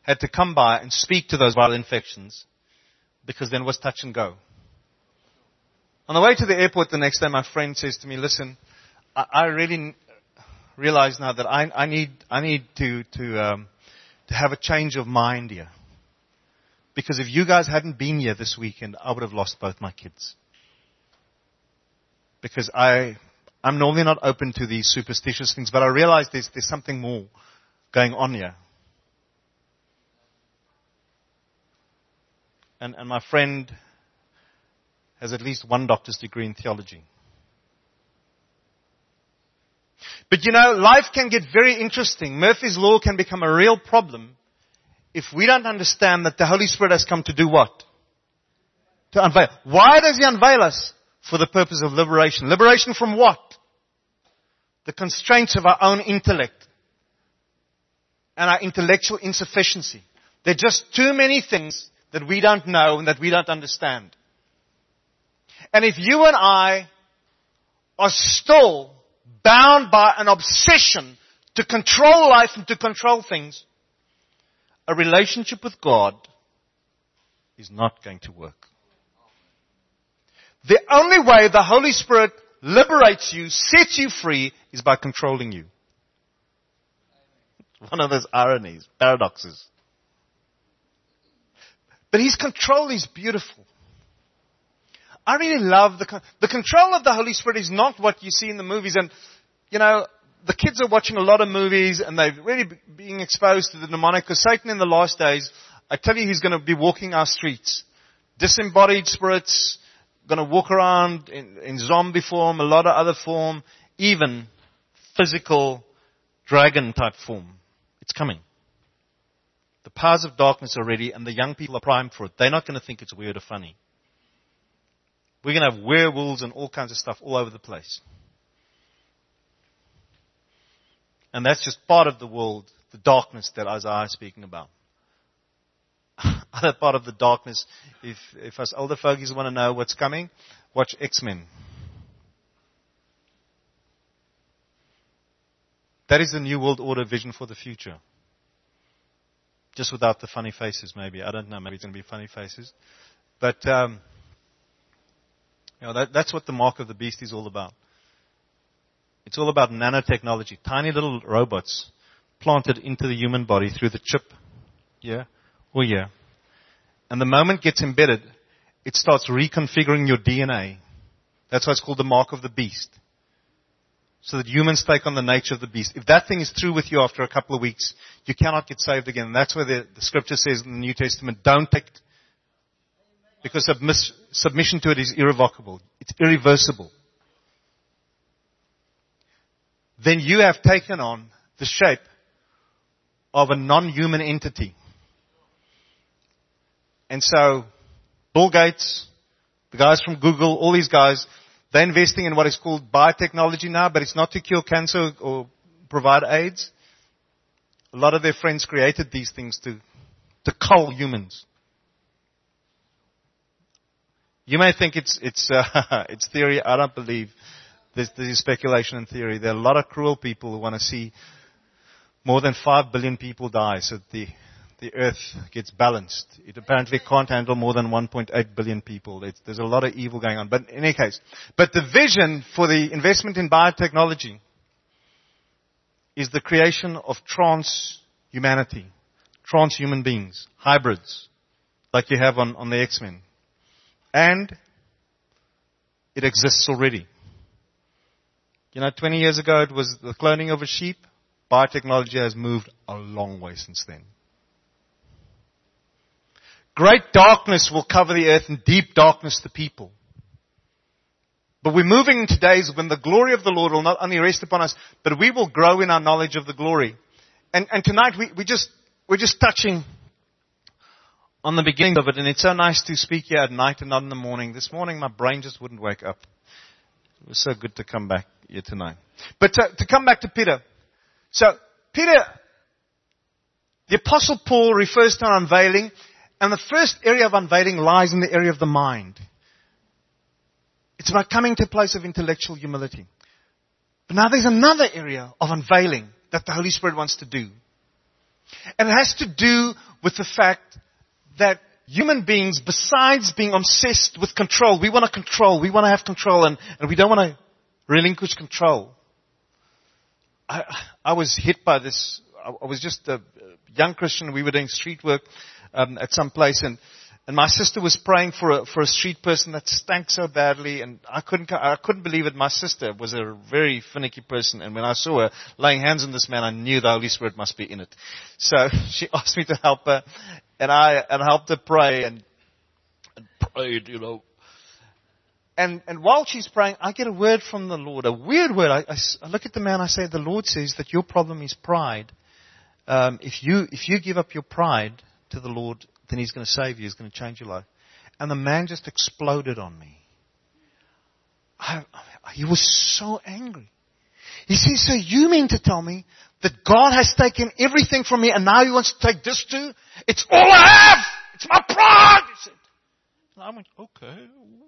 had to come by and speak to those viral infections because then it was touch and go. On the way to the airport the next day, my friend says to me, listen, I, I really realize now that I, I need, I need to, to, um, to have a change of mind here. Because if you guys hadn't been here this weekend, I would have lost both my kids. Because I, I'm normally not open to these superstitious things, but I realize there's, there's something more going on here. And, and my friend has at least one doctor's degree in theology. But you know, life can get very interesting. Murphy's Law can become a real problem if we don't understand that the Holy Spirit has come to do what? To unveil. Why does He unveil us? For the purpose of liberation. Liberation from what? The constraints of our own intellect. And our intellectual insufficiency. There are just too many things that we don't know and that we don't understand. And if you and I are still bound by an obsession to control life and to control things, a relationship with God is not going to work. The only way the Holy Spirit liberates you, sets you free, is by controlling you. One of those ironies, paradoxes. But His control is beautiful. I really love the, the control of the Holy Spirit is not what you see in the movies. And, you know, the kids are watching a lot of movies and they're really being exposed to the demonic. Because Satan in the last days, I tell you, he's going to be walking our streets. Disembodied spirits, going to walk around in, in zombie form, a lot of other form, even physical dragon type form. It's coming. The powers of darkness are ready and the young people are primed for it. They're not going to think it's weird or funny. We're going to have werewolves and all kinds of stuff all over the place. And that's just part of the world, the darkness that Isaiah is speaking about. Other part of the darkness, if, if us older fogies want to know what's coming, watch X-Men. That is the New World Order vision for the future. Just without the funny faces, maybe. I don't know, maybe it's going to be funny faces. But, um, you know, that, that's what the mark of the beast is all about. It's all about nanotechnology. Tiny little robots planted into the human body through the chip. Yeah? Or yeah. And the moment it gets embedded, it starts reconfiguring your D N A. That's why it's called the mark of the beast. So that humans take on the nature of the beast. If that thing is through with you after a couple of weeks, you cannot get saved again. And that's where the, the scripture says in the New Testament, don't take it. Because submiss, submission to it is irrevocable. It's irreversible. Then you have taken on the shape of a non-human entity. And so, Bill Gates, the guys from Google, all these guys, they're investing in what is called biotechnology now, but it's not to cure cancer or provide AIDS. A lot of their friends created these things to, to cull humans. You may think it's, it's, uh, it's theory. I don't believe this, this is speculation and theory. There are a lot of cruel people who want to see more than five billion people die so that the, the earth gets balanced. It apparently can't handle more than one point eight billion people. It's, there's a lot of evil going on. But in any case, but the vision for the investment in biotechnology is the creation of trans-humanity, trans-human beings, hybrids, like you have on, on the X-Men. And it exists already. You know, twenty years ago it was the cloning of a sheep. Biotechnology has moved a long way since then. Great darkness will cover the earth and deep darkness the people. But we're moving into days when the glory of the Lord will not only rest upon us, but we will grow in our knowledge of the glory. And, and tonight we, we just, we're just touching on the beginning of it, and it's so nice to speak here at night and not in the morning. This morning my brain just wouldn't wake up. It was so good to come back here tonight. But to, to come back to Peter. So, Peter, the Apostle Paul refers to an unveiling, and the first area of unveiling lies in the area of the mind. It's about coming to a place of intellectual humility. But now there's another area of unveiling that the Holy Spirit wants to do. And it has to do with the fact that human beings, besides being obsessed with control, we want to control, we want to have control, and, and we don't want to relinquish control. I, I was hit by this. I, I was just a young Christian. We were doing street work um, at some place, and And my sister was praying for a, for a street person that stank so badly, and I couldn't, I couldn't believe it. My sister was a very finicky person, and when I saw her laying hands on this man, I knew the Holy Spirit must be in it. So she asked me to help her, and I, and helped her pray, and, and prayed, you know. And, and while she's praying, I get a word from the Lord, a weird word. I, I, I look at the man, I say, the Lord says that your problem is pride. Um, if you, if you give up your pride to the Lord, then He's going to save you. He's going to change your life. And the man just exploded on me. I, he was so angry. He says, so you mean to tell me that God has taken everything from me and now He wants to take this too? It's all I have! It's my pride! He said. And I went, okay.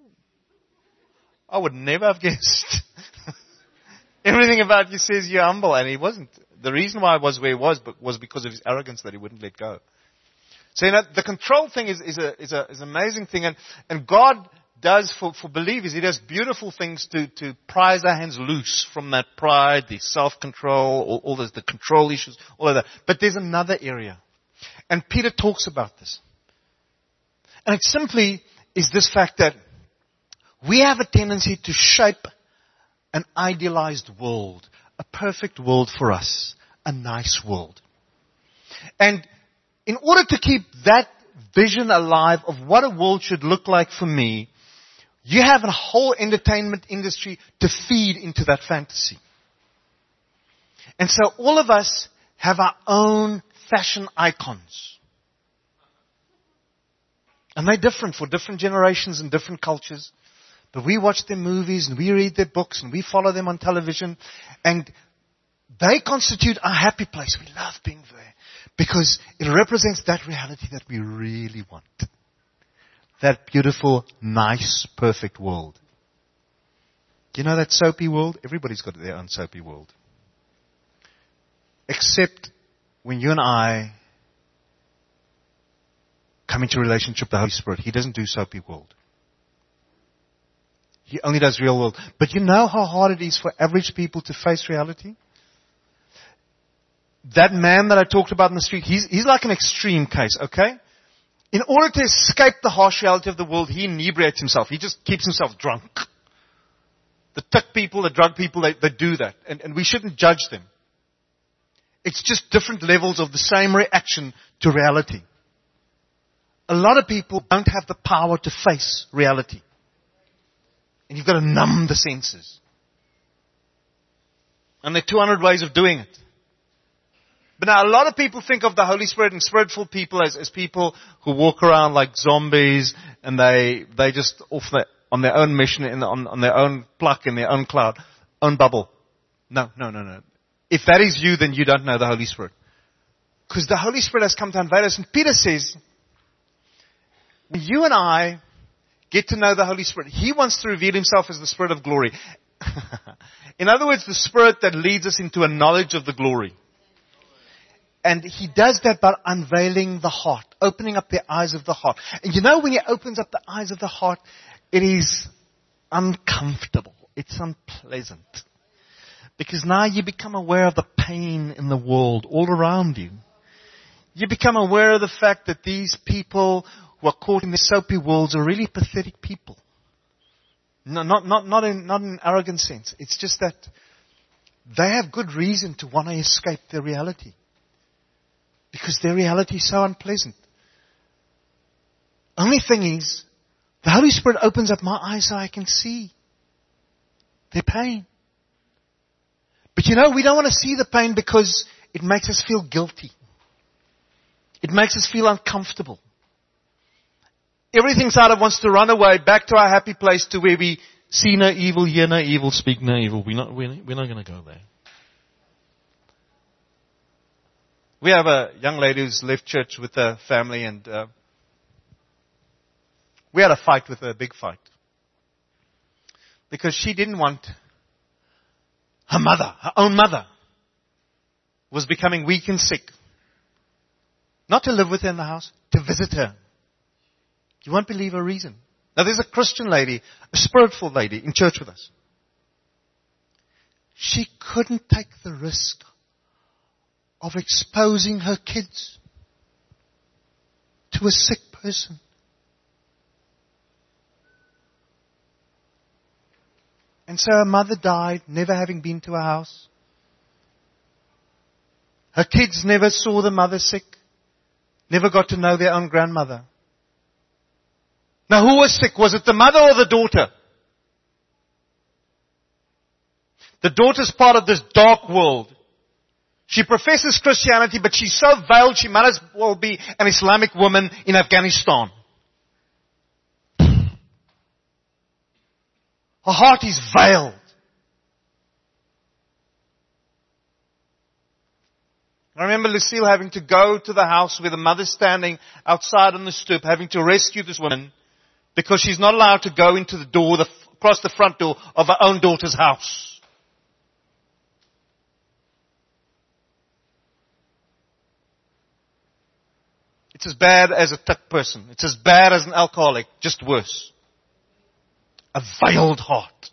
I would never have guessed. Everything about you says you're humble, and he wasn't. The reason why I was where he was was because of his arrogance that he wouldn't let go. So, you know, the control thing is, is, a, is, a, is an amazing thing. And, and God does, for, for believers, He does beautiful things to, to prise our hands loose from that pride, the self-control, all, all those, the control issues, all of that. But there's another area. And Peter talks about this. And it simply is this fact that we have a tendency to shape an idealized world, a perfect world for us, a nice world. And in order to keep that vision alive of what a world should look like for me, you have a whole entertainment industry to feed into that fantasy. And so all of us have our own fashion icons. And they're different for different generations and different cultures. But we watch their movies and we read their books and we follow them on television. And they constitute our happy place. We love being there. Because it represents that reality that we really want. That beautiful, nice, perfect world. Do you know that soapy world? Everybody's got their own soapy world. Except when you and I come into a relationship with the Holy Spirit. He doesn't do soapy world. He only does real world. But you know how hard it is for average people to face reality? That man that I talked about in the street, he's, he's like an extreme case, okay? In order to escape the harsh reality of the world, he inebriates himself. He just keeps himself drunk. The tick people, the drug people, they, they do that. And, and we shouldn't judge them. It's just different levels of the same reaction to reality. A lot of people don't have the power to face reality. And you've got to numb the senses. And there are two hundred ways of doing it. But now a lot of people think of the Holy Spirit and Spirit-filled people as, as people who walk around like zombies and they, they just off their, on their own mission, in the, on, on their own pluck, in their own cloud, own bubble. No, no, no, no. If that is you, then you don't know the Holy Spirit. Because the Holy Spirit has come to invade us. And Peter says, when you and I get to know the Holy Spirit, He wants to reveal Himself as the Spirit of glory. In other words, the Spirit that leads us into a knowledge of the glory. And He does that by unveiling the heart, opening up the eyes of the heart. And you know, when He opens up the eyes of the heart, it is uncomfortable. It's unpleasant. Because now you become aware of the pain in the world all around you. You become aware of the fact that these people who are caught in the soapy worlds are really pathetic people. No, not, not, not in, not in an arrogant sense. It's just that they have good reason to want to escape their reality. Because their reality is so unpleasant. Only thing is, the Holy Spirit opens up my eyes so I can see their pain. But you know, we don't want to see the pain because it makes us feel guilty. It makes us feel uncomfortable. Everything inside of wants to run away back to our happy place, to where we see no evil, hear no evil, speak no evil. We're not, we're not, we're not going to go there. We have a young lady who's left church with her family, and uh, we had a fight with her, a big fight. Because she didn't want her mother, her own mother, was becoming weak and sick. Not to live with her in the house, to visit her. You won't believe her reason. Now there's a Christian lady, a spiritual lady in church with us. She couldn't take the risk of exposing her kids to a sick person. And so her mother died, never having been to a house. Her kids never saw the mother sick, never got to know their own grandmother. Now who was sick? Was it the mother or the daughter? The daughter's part of this dark world. She professes Christianity, but she's so veiled she might as well be an Islamic woman in Afghanistan. Her heart is veiled. I remember Lucille having to go to the house where the mother's standing outside on the stoop, having to rescue this woman because she's not allowed to go into the door, the, across the front door of her own daughter's house. It's as bad as a tuck person. It's as bad as an alcoholic, just worse. A veiled heart.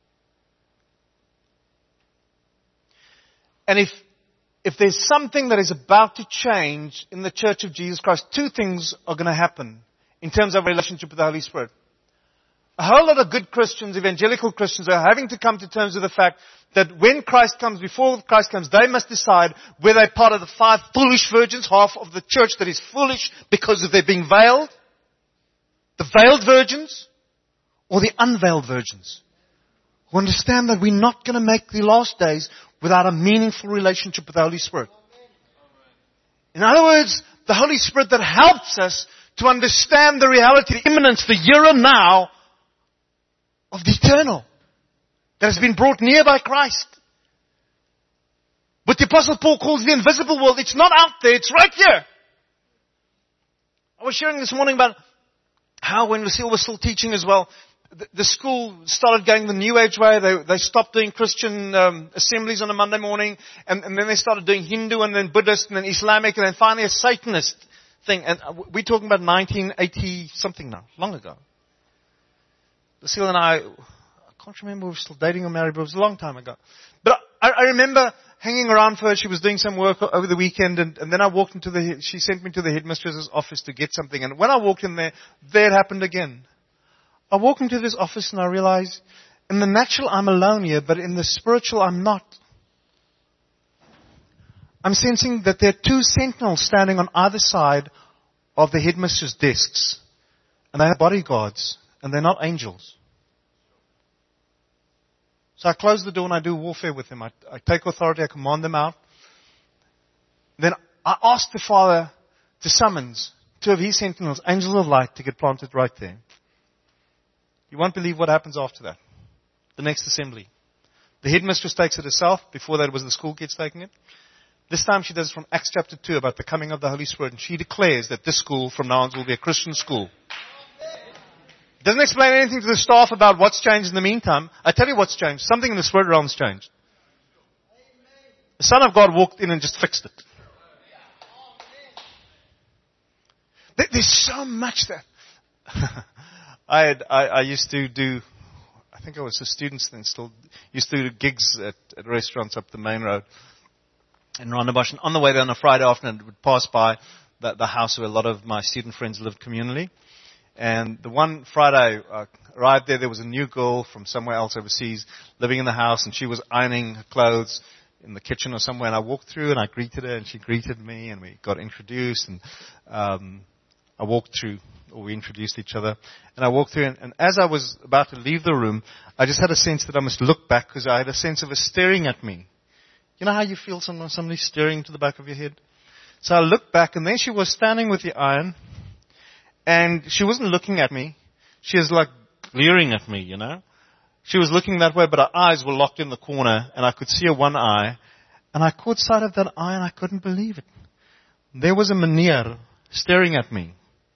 And if, if there's something that is about to change in the Church of Jesus Christ, two things are going to happen in terms of relationship with the Holy Spirit. A whole lot of good Christians, evangelical Christians, are having to come to terms with the fact that when Christ comes, before Christ comes, they must decide whether they're part of the five foolish virgins, half of the church that is foolish because of their being veiled, the veiled virgins, or the unveiled virgins, who understand that we're not going to make the last days without a meaningful relationship with the Holy Spirit. In other words, the Holy Spirit that helps us to understand the reality, the imminence, the here and now of the eternal that has been brought near by Christ. What the Apostle Paul calls the invisible world, it's not out there, it's right here. I was sharing this morning about how when Lucille was still teaching as well, the, the school started going the New Age way. They, they stopped doing Christian um, assemblies on a Monday morning, and, and then they started doing Hindu and then Buddhist and then Islamic and then finally a Satanist thing. And we're talking about nineteen eighty something now, long ago. Lucille and I, I can't remember if we were still dating or married, but it was a long time ago. But I, I remember hanging around for her. She was doing some work over the weekend, and, and then I walked into the, she sent me to the headmistress's office to get something. And when I walked in there, there it happened again. I walk into this office and I realize, in the natural I'm alone here, but in the spiritual I'm not. I'm sensing that there are two sentinels standing on either side of the headmistress' desks. And they are bodyguards, and they're not angels. So I close the door and I do warfare with them. I, I take authority, I command them out. Then I ask the Father to summons two of His sentinels, angels of light, to get planted right there. You won't believe what happens after that. The next assembly. The headmistress takes it herself. Before that it was the school kids taking it. This time she does it from Acts chapter two about the coming of the Holy Spirit. And she declares that this school from now on will be a Christian school. It doesn't explain anything to the staff about what's changed in the meantime. I tell you what's changed. Something in the spirit realm has changed. The Son of God walked in and just fixed it. There's so much that... I, had, I, I used to do, I think I was a student then still, used to do gigs at, at restaurants up the main road in Rondebosch. And on the way there on a Friday afternoon, I would pass by the, the house where a lot of my student friends lived communally. And the one Friday I arrived there, there was a new girl from somewhere else overseas living in the house, and she was ironing her clothes in the kitchen or somewhere. And I walked through and I greeted her, and she greeted me, and we got introduced. And um, I walked through, or we introduced each other. And I walked through, and, and as I was about to leave the room, I just had a sense that I must look back, because I had a sense of her staring at me. You know how you feel someone, somebody staring to the back of your head? So I looked back, and then she was standing with the iron. And she wasn't looking at me. She was like leering at me, you know. She was looking that way, but her eyes were locked in the corner, and I could see her one eye. And I caught sight of that eye, and I couldn't believe it. There was a meneer staring at me.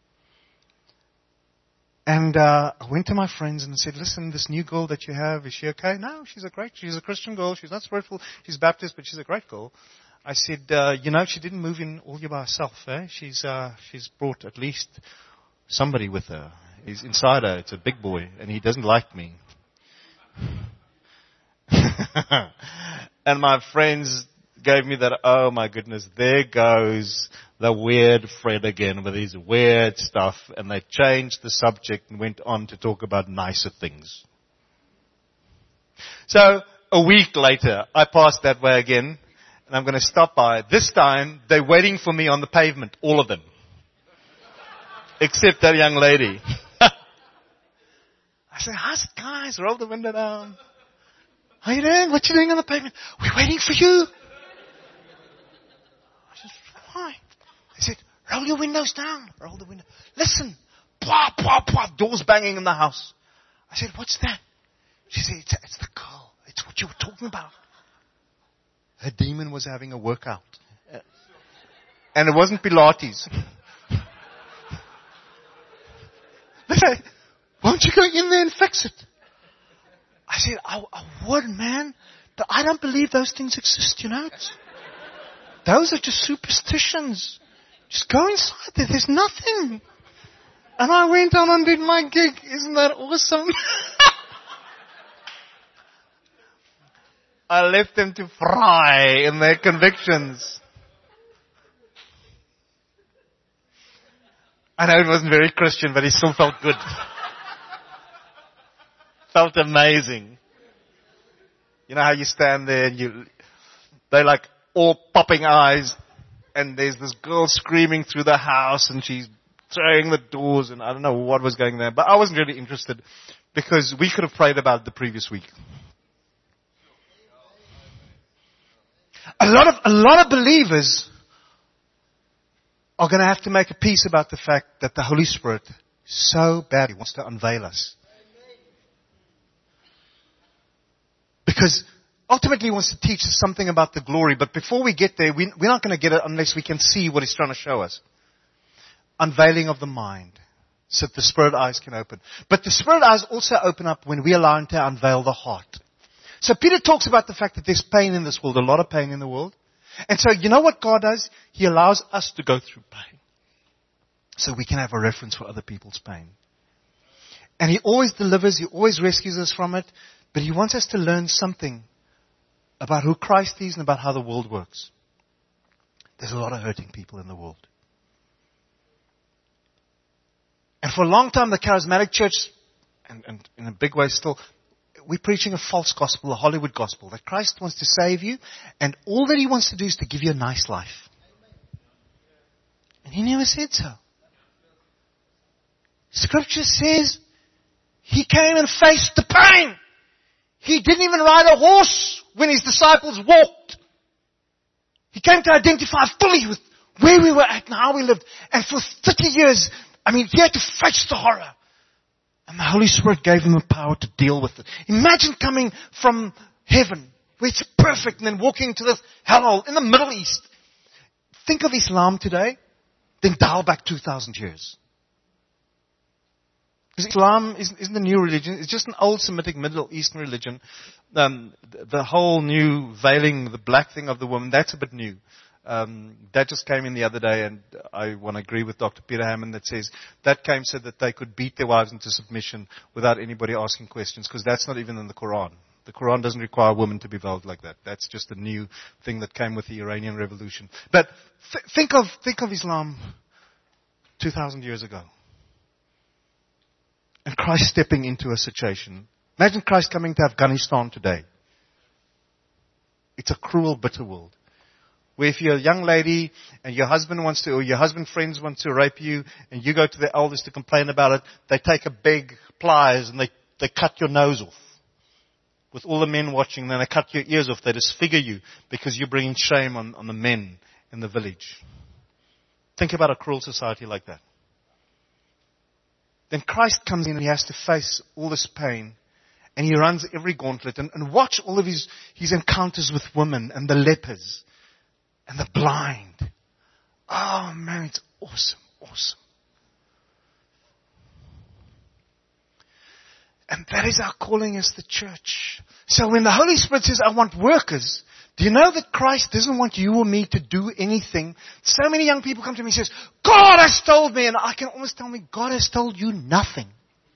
And uh, I went to my friends and said, listen, this new girl that you have, is she okay? No, she's a great, she's a Christian girl. She's not spiritual. She's Baptist, but she's a great girl. I said, uh, you know, she didn't move in all here by herself. Eh? She's uh, she's brought at least somebody with her. He's inside her. It's a big boy, and he doesn't like me. And my friends gave me that, oh my goodness, there goes the weird Fred again with his weird stuff. And they changed the subject and went on to talk about nicer things. So a week later, I passed that way again, and I'm going to stop by. This time, they're waiting for me on the pavement, all of them. Except that young lady. I said, "How's it, guys?" Roll the window down. "How you doing? What you doing on the pavement?" "We're waiting for you." I said, "Why?" They said, "Roll your windows down." Roll the window. "Listen." Pwah, pwah, pwah, doors banging in the house. I said, "What's that?" She said, it's, it's the girl. It's what you were talking about. Her demon was having a workout. And it wasn't Pilates. They say, "Won't you go in there and fix it?" I said, I, I would, man. But I don't believe those things exist, you know. It's, those are just superstitions. Just go inside there. There's nothing. And I went on and did my gig. Isn't that awesome? I left them to fry in their convictions. I know it wasn't very Christian, but it still felt good. Felt amazing. You know how you stand there and you, they're like all popping eyes, and there's this girl screaming through the house, and she's throwing the doors, and I don't know what was going there, but I wasn't really interested because we could have prayed about it the previous week. A lot of, a lot of believers are going to have to make a peace about the fact that the Holy Spirit so badly wants to unveil us. Because ultimately he wants to teach us something about the glory, but before we get there, we, we're not going to get it unless we can see what he's trying to show us. Unveiling of the mind, so that the spirit eyes can open. But the spirit eyes also open up when we allow him to unveil the heart. So Peter talks about the fact that there's pain in this world, a lot of pain in the world. And so you know what God does? He allows us to go through pain, so we can have a reference for other people's pain. And he always delivers, he always rescues us from it, but he wants us to learn something about who Christ is and about how the world works. There's a lot of hurting people in the world. And for a long time, the charismatic church, and, and in a big way still, we're preaching a false gospel, a Hollywood gospel, that Christ wants to save you, and all that he wants to do is to give you a nice life. And he never said so. Scripture says he came and faced the pain. He didn't even ride a horse when his disciples walked. He came to identify fully with where we were at and how we lived. And for thirty years, I mean, he had to face the horror. And the Holy Spirit gave him the power to deal with it. Imagine coming from heaven, where it's perfect, and then walking into this hellhole in the Middle East. Think of Islam today, then dial back two thousand years. Because Islam isn't, isn't a new religion. It's just an old Semitic Middle Eastern religion. Um, the, the whole new veiling, the black thing of the woman, that's a bit new. Um, that just came in the other day, and I want to agree with Doctor Peter Hammond that says that came so that they could beat their wives into submission without anybody asking questions, because that's not even in the Quran. The Quran doesn't require women to be veiled like that. That's just a new thing that came with the Iranian Revolution. But th- think of think of Islam two thousand years ago. And Christ stepping into a situation. Imagine Christ coming to Afghanistan today. It's a cruel, bitter world. Where if you're a young lady and your husband wants to, or your husband friends want to rape you, and you go to the elders to complain about it, they take a big pliers and they, they cut your nose off. With all the men watching, then they cut your ears off. They disfigure you because you're bringing shame on, on the men in the village. Think about a cruel society like that. Then Christ comes in and he has to face all this pain. And he runs every gauntlet. And, and watch all of his, his encounters with women and the lepers and the blind. Oh man, it's awesome, awesome. And that is our calling as the church. So when the Holy Spirit says, I want workers, Do you know that Christ doesn't want you or me to do anything? So many young people come to me and says, God has told me, and I can almost tell me, God has told you nothing.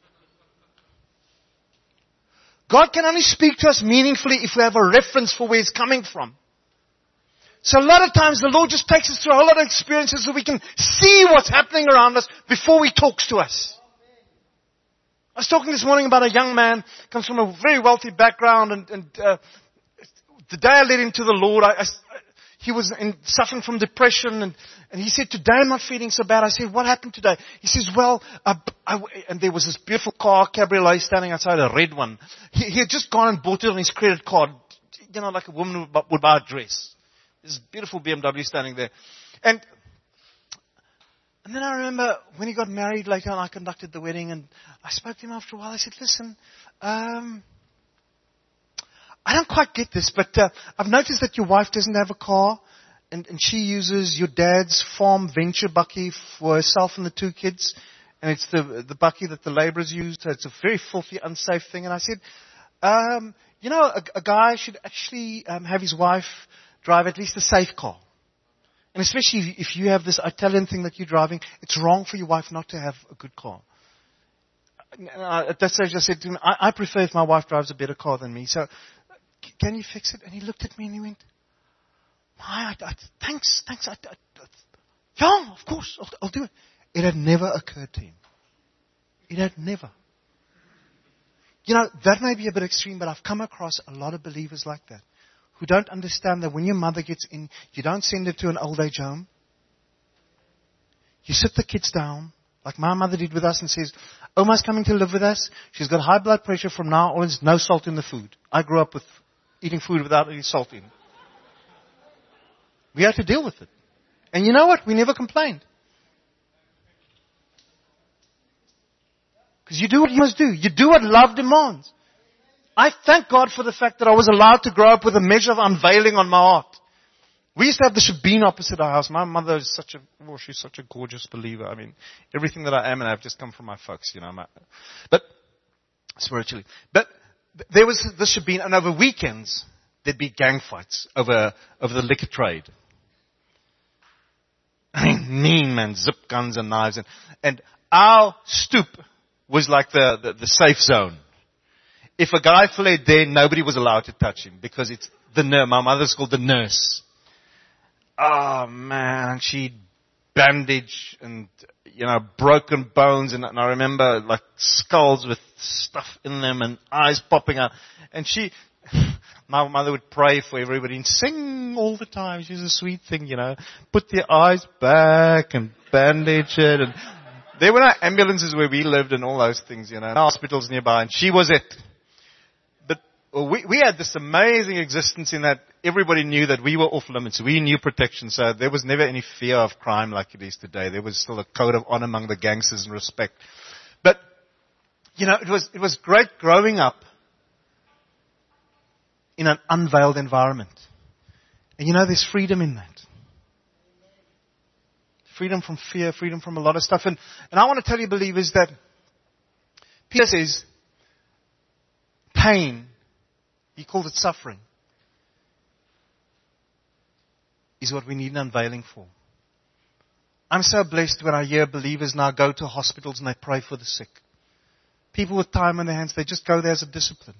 God can only speak to us meaningfully if we have a reference for where it's coming from. So a lot of times the Lord just takes us through a whole lot of experiences so we can see what's happening around us before He talks to us. I was talking this morning about a young man, comes from a very wealthy background, and, and uh, the day I led him to the Lord, I, I, he was in, suffering from depression, and, and he said, today I'm not feeling so bad. I said, what happened today? He says, well, I, I, and there was this beautiful car, cabriolet, standing outside, a red one. He, he had just gone and bought it on his credit card, you know, like a woman would, would buy a dress. This beautiful B M W standing there. And And then I remember when he got married later on, I conducted the wedding, and I spoke to him after a while. I said, listen, um, I don't quite get this, but uh, I've noticed that your wife doesn't have a car, and, and she uses your dad's farm venture bucky for herself and the two kids, and it's the the bucky that the laborers use, so it's a very filthy, unsafe thing. And I said, um, you know, a, a guy should actually um, have his wife drive at least a safe car. And especially if you have this Italian thing that you're driving, it's wrong for your wife not to have a good car. At that stage I said to him, I, I prefer if my wife drives a better car than me, so can you fix it? And he looked at me and he went, I, I, thanks, thanks. I, I, I, yeah, of course, I'll, I'll do it. It had never occurred to him. It had never. You know, that may be a bit extreme, but I've come across a lot of believers like that, who don't understand that when your mother gets in, you don't send her to an old age home. You sit the kids down, like my mother did with us, and says, Oma's coming to live with us. She's got high blood pressure. From now on, there's no salt in the food. I grew up with eating food without any salt in it. We had to deal with it. And you know what? We never complained. Because you do what you must do. You do what love demands. I thank God for the fact that I was allowed to grow up with a measure of unveiling on my heart. We used to have the Shebeen opposite our house. My mother is such a, well, she's such a gorgeous believer. I mean, everything that I am and I've just come from my folks, you know. My, but, spiritually. But there was the Shebeen, and over weekends, there'd be gang fights over, over the liquor trade. I mean, mean, man, zip guns and knives. And, and our stoop was like the, the, the safe zone. If a guy fled there, nobody was allowed to touch him because it's the nurse. My mother's called the nurse. Oh man, she'd bandage and, you know, broken bones, and, and I remember like skulls with stuff in them and eyes popping out. And she, my mother would pray for everybody and sing all the time. She was a sweet thing, you know. Put their eyes back and bandage it. And there were no ambulances where we lived and all those things, you know. No hospitals nearby, and she was it. Well, we, we had this amazing existence in that everybody knew that we were off limits. We knew protection, so there was never any fear of crime like it is today. There was still a code of honor among the gangsters and respect. But, you know, it was, it was great growing up in an unveiled environment. And you know, there's freedom in that. Freedom from fear, freedom from a lot of stuff. And, and I want to tell you, believers, that Peter says pain, he called it suffering, is what we need an unveiling for. I'm so blessed when I hear believers now go to hospitals and they pray for the sick. People with time on their hands, they just go there as a discipline.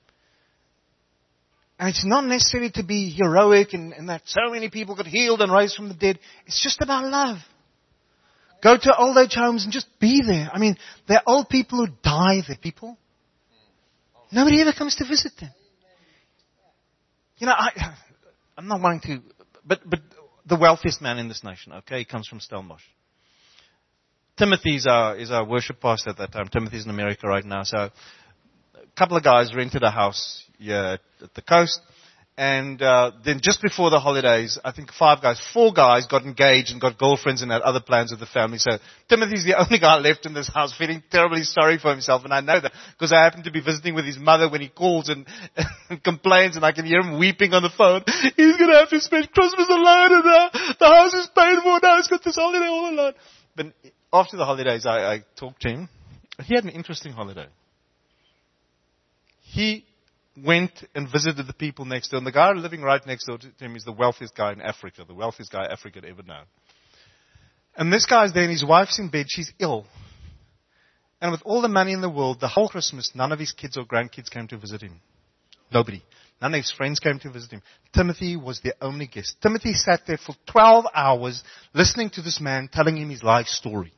And it's not necessarily to be heroic and, and that so many people got healed and raised from the dead. It's just about love. Go to old age homes and just be there. I mean, there are old people who die there, people. Nobody ever comes to visit them. You know, I, I'm not wanting to, but, but the wealthiest man in this nation, okay, he comes from Stellenbosch. Timothy is our, is our worship pastor at that time. Timothy's in America right now. So a couple of guys rented a house here at the coast. And uh, then just before the holidays, I think five guys, four guys got engaged and got girlfriends and had other plans with the family. So Timothy's the only guy left in this house feeling terribly sorry for himself. And I know that because I happen to be visiting with his mother when he calls and, and complains, and I can hear him weeping on the phone. He's going to have to spend Christmas alone, and uh, the house is paid for now. He's got this holiday all alone. But after the holidays, I, I talked to him. He had an interesting holiday. He went and visited the people next door. And the guy living right next door to him is the wealthiest guy in Africa, the wealthiest guy Africa had ever known. And this guy's there and his wife's in bed. She's ill. And with all the money in the world, the whole Christmas, none of his kids or grandkids came to visit him. Nobody. None of his friends came to visit him. Timothy was the only guest. Timothy sat there for twelve hours listening to this man telling him his life story.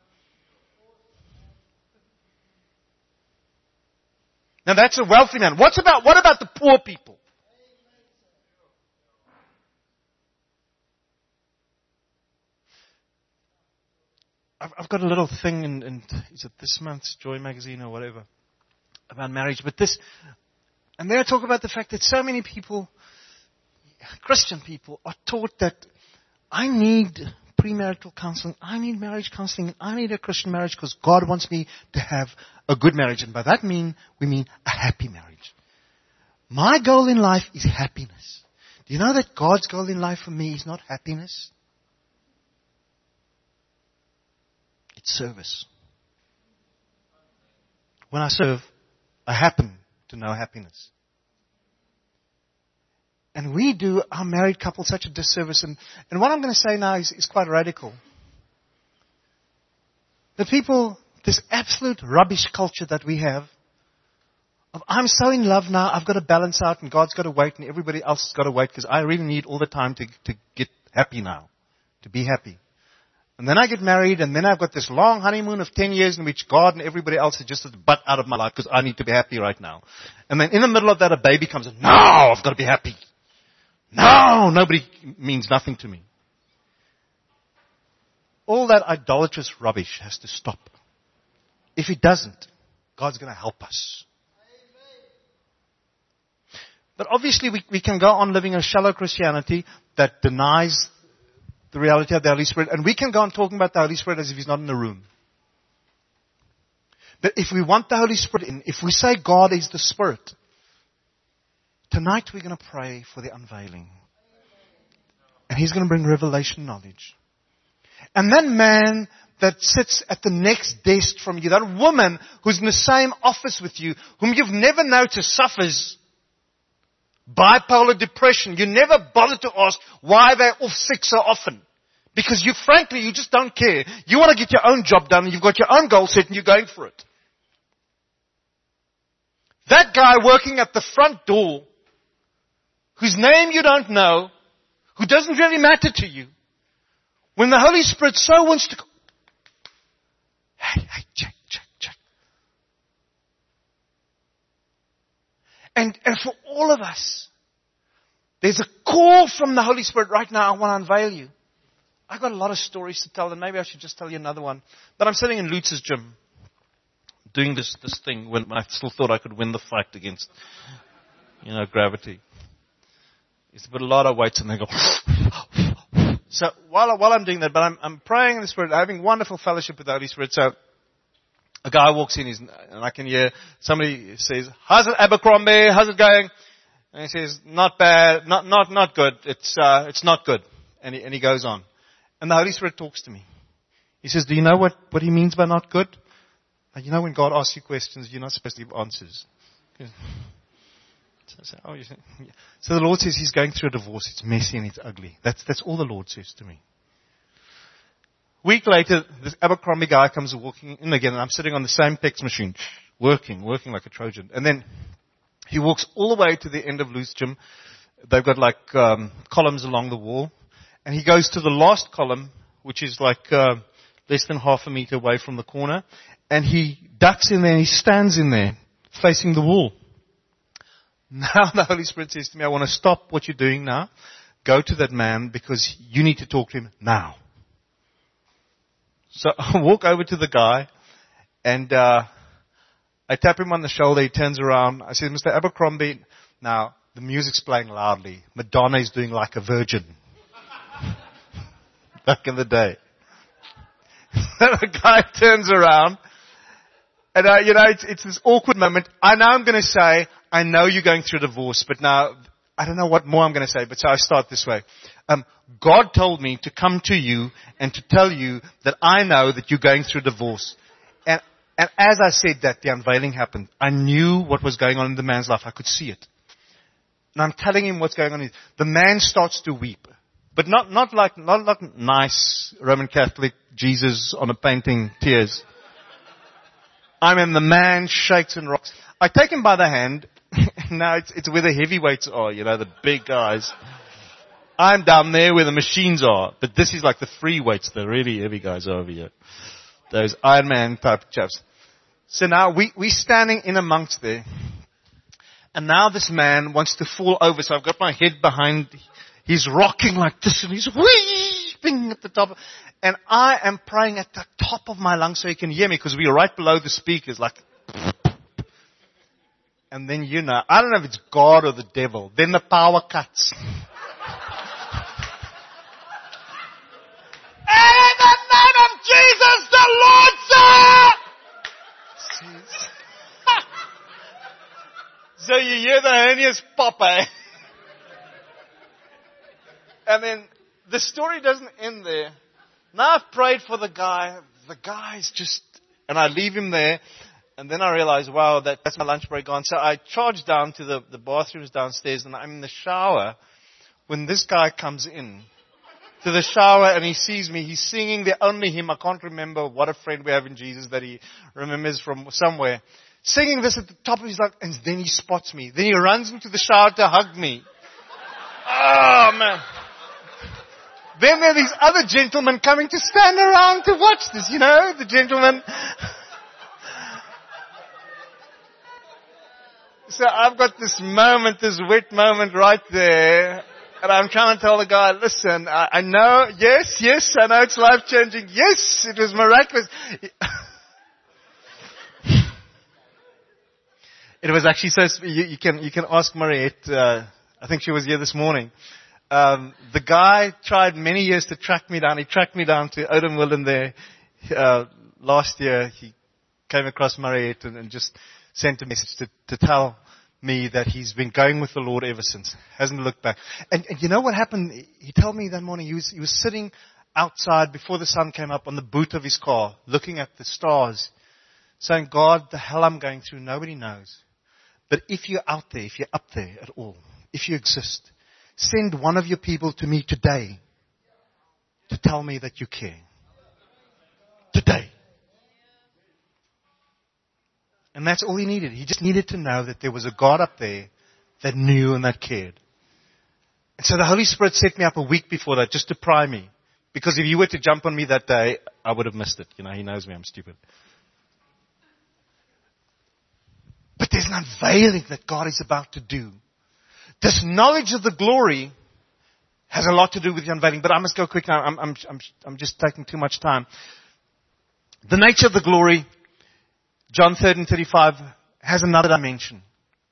Now that's a wealthy man. What's about, what about the poor people? I've, I've got a little thing in, in, is it this month's Joy magazine or whatever, about marriage. But this, and there I talk about the fact that so many people, Christian people, are taught that I need premarital counseling, I need marriage counseling, and I need a Christian marriage because God wants me to have a good marriage. And by that mean, we mean a happy marriage. My goal in life is happiness. Do you know that God's goal in life for me is not happiness? It's service. When I serve, I happen to know happiness. And we do our married couple such a disservice. And, and what I'm going to say now is, is quite radical. The people, this absolute rubbish culture that we have, of I'm so in love now, I've got to balance out and God's got to wait and everybody else has got to wait because I really need all the time to, to get happy now, to be happy. And then I get married and then I've got this long honeymoon of ten years in which God and everybody else is just at the butt out of my life because I need to be happy right now. And then in the middle of that a baby comes and, no, I've got to be happy. No, nobody means nothing to me. All that idolatrous rubbish has to stop. If it doesn't, God's going to help us. But obviously we, we can go on living a shallow Christianity that denies the reality of the Holy Spirit. And we can go on talking about the Holy Spirit as if He's not in the room. But if we want the Holy Spirit in, if we say God is the Spirit, tonight we're going to pray for the unveiling. And He's going to bring revelation knowledge. And that man that sits at the next desk from you, that woman who's in the same office with you, whom you've never noticed suffers bipolar depression. You never bother to ask why they're off sick so often. Because you, frankly, you just don't care. You want to get your own job done and you've got your own goal set and you're going for it. That guy working at the front door, whose name you don't know, who doesn't really matter to you, when the Holy Spirit so wants to go, hey, hey, check, check, check. And, and for all of us, there's a call from the Holy Spirit right now. I want to unveil you. I've got a lot of stories to tell, and maybe I should just tell you another one. But I'm sitting in Lutz's gym, doing this, this thing when I still thought I could win the fight against, you know, gravity. It's put a lot of weights and they go. So while, I, while I'm doing that, but I'm, I'm praying in the Spirit, having wonderful fellowship with the Holy Spirit. So a guy walks in, he's, and I can hear somebody says, "How's it, Abercrombie? How's it going?" And he says, "Not bad, not not not good. It's uh, it's not good." And he, and he goes on, and the Holy Spirit talks to me. He says, "Do you know what what he means by not good? You know, when God asks you questions, you're not supposed to give answers." So, oh, you yeah. So the Lord says He's going through a divorce. It's messy and it's ugly. That's that's all the Lord says to me. Week later, this Abercrombie guy comes walking in again, and I'm sitting on the same text machine, working, working like a Trojan. And then he walks all the way to the end of Lutz's gym. They've got like um, columns along the wall, and he goes to the last column, which is like uh, less than half a meter away from the corner, and he ducks in there and he stands in there, facing the wall. Now the Holy Spirit says to me, "I want to stop what you're doing now. Go to that man because you need to talk to him now." So I walk over to the guy and uh, I tap him on the shoulder. He turns around. I say, "Mister Abercrombie," now the music's playing loudly. Madonna is doing Like a Virgin. Back in the day. The guy turns around and uh, you know, it's, it's this awkward moment. I know I'm going to say, "I know you're going through a divorce," but now I don't know what more I'm going to say. But so I start this way. Um, God told me to come to you and to tell you that I know that you're going through a divorce. And And as I said that, the unveiling happened. I knew what was going on in the man's life. I could see it. And I'm telling him what's going on. The man starts to weep. But not, not like, not like nice Roman Catholic Jesus on a painting tears. I mean, the man shakes and rocks. I take him by the hand. Now it's, it's where the heavyweights are, you know, the big guys. I'm down there where the machines are. But this is like the free weights, the really heavy guys are over here. Those Iron Man type chaps. So now we, we're standing in amongst there. And now this man wants to fall over. So I've got my head behind. He's rocking like this and he's weeping at the top. And I am praying at the top of my lungs so he can hear me because we're right below the speakers like. And then you know, I don't know if it's God or the devil. Then the power cuts. In the name of Jesus, the Lord, sir! So you hear the hernias pop, eh? And then the story doesn't end there. Now I've prayed for the guy. The guy's just, and I leave him there. And then I realize, wow, that, that's my lunch break gone. So I charge down to the, the bathrooms downstairs and I'm in the shower when this guy comes in to the shower and he sees me. He's singing the only hymn. I can't remember what a friend we have in Jesus that he remembers from somewhere. Singing this at the top of his lungs, and then he spots me. Then he runs into the shower to hug me. Oh, man. Then there are these other gentlemen coming to stand around to watch this, you know, the gentlemen. So I've got this moment, this wet moment right there. And I'm trying to tell the guy, listen, I, I know, yes, yes, I know it's life-changing. Yes, it was miraculous. It was actually so, you, you can, you can ask Mariette, uh, I think she was here this morning. Um, the guy tried many years to track me down. He tracked me down to Odenwilden there. Uh, last year he came across Mariette and, and just sent a message to, to tell me that he's been going with the Lord ever since. Hasn't looked back. And, and you know what happened? He told me that morning he was, he was sitting outside before the sun came up on the boot of his car, looking at the stars, saying, God, the hell I'm going through, nobody knows. But if you're out there, if you're up there at all, if you exist, send one of your people to me today to tell me that you care. Today. And that's all he needed. He just needed to know that there was a God up there that knew and that cared. And so the Holy Spirit set me up a week before that just to pry me. Because if you were to jump on me that day, I would have missed it. You know, he knows me, I'm stupid. But there's an unveiling that God is about to do. This knowledge of the glory has a lot to do with the unveiling. But I must go quick now. I'm, I'm, I'm, I'm just taking too much time. The nature of the glory, John thirteen thirty-five, has another dimension.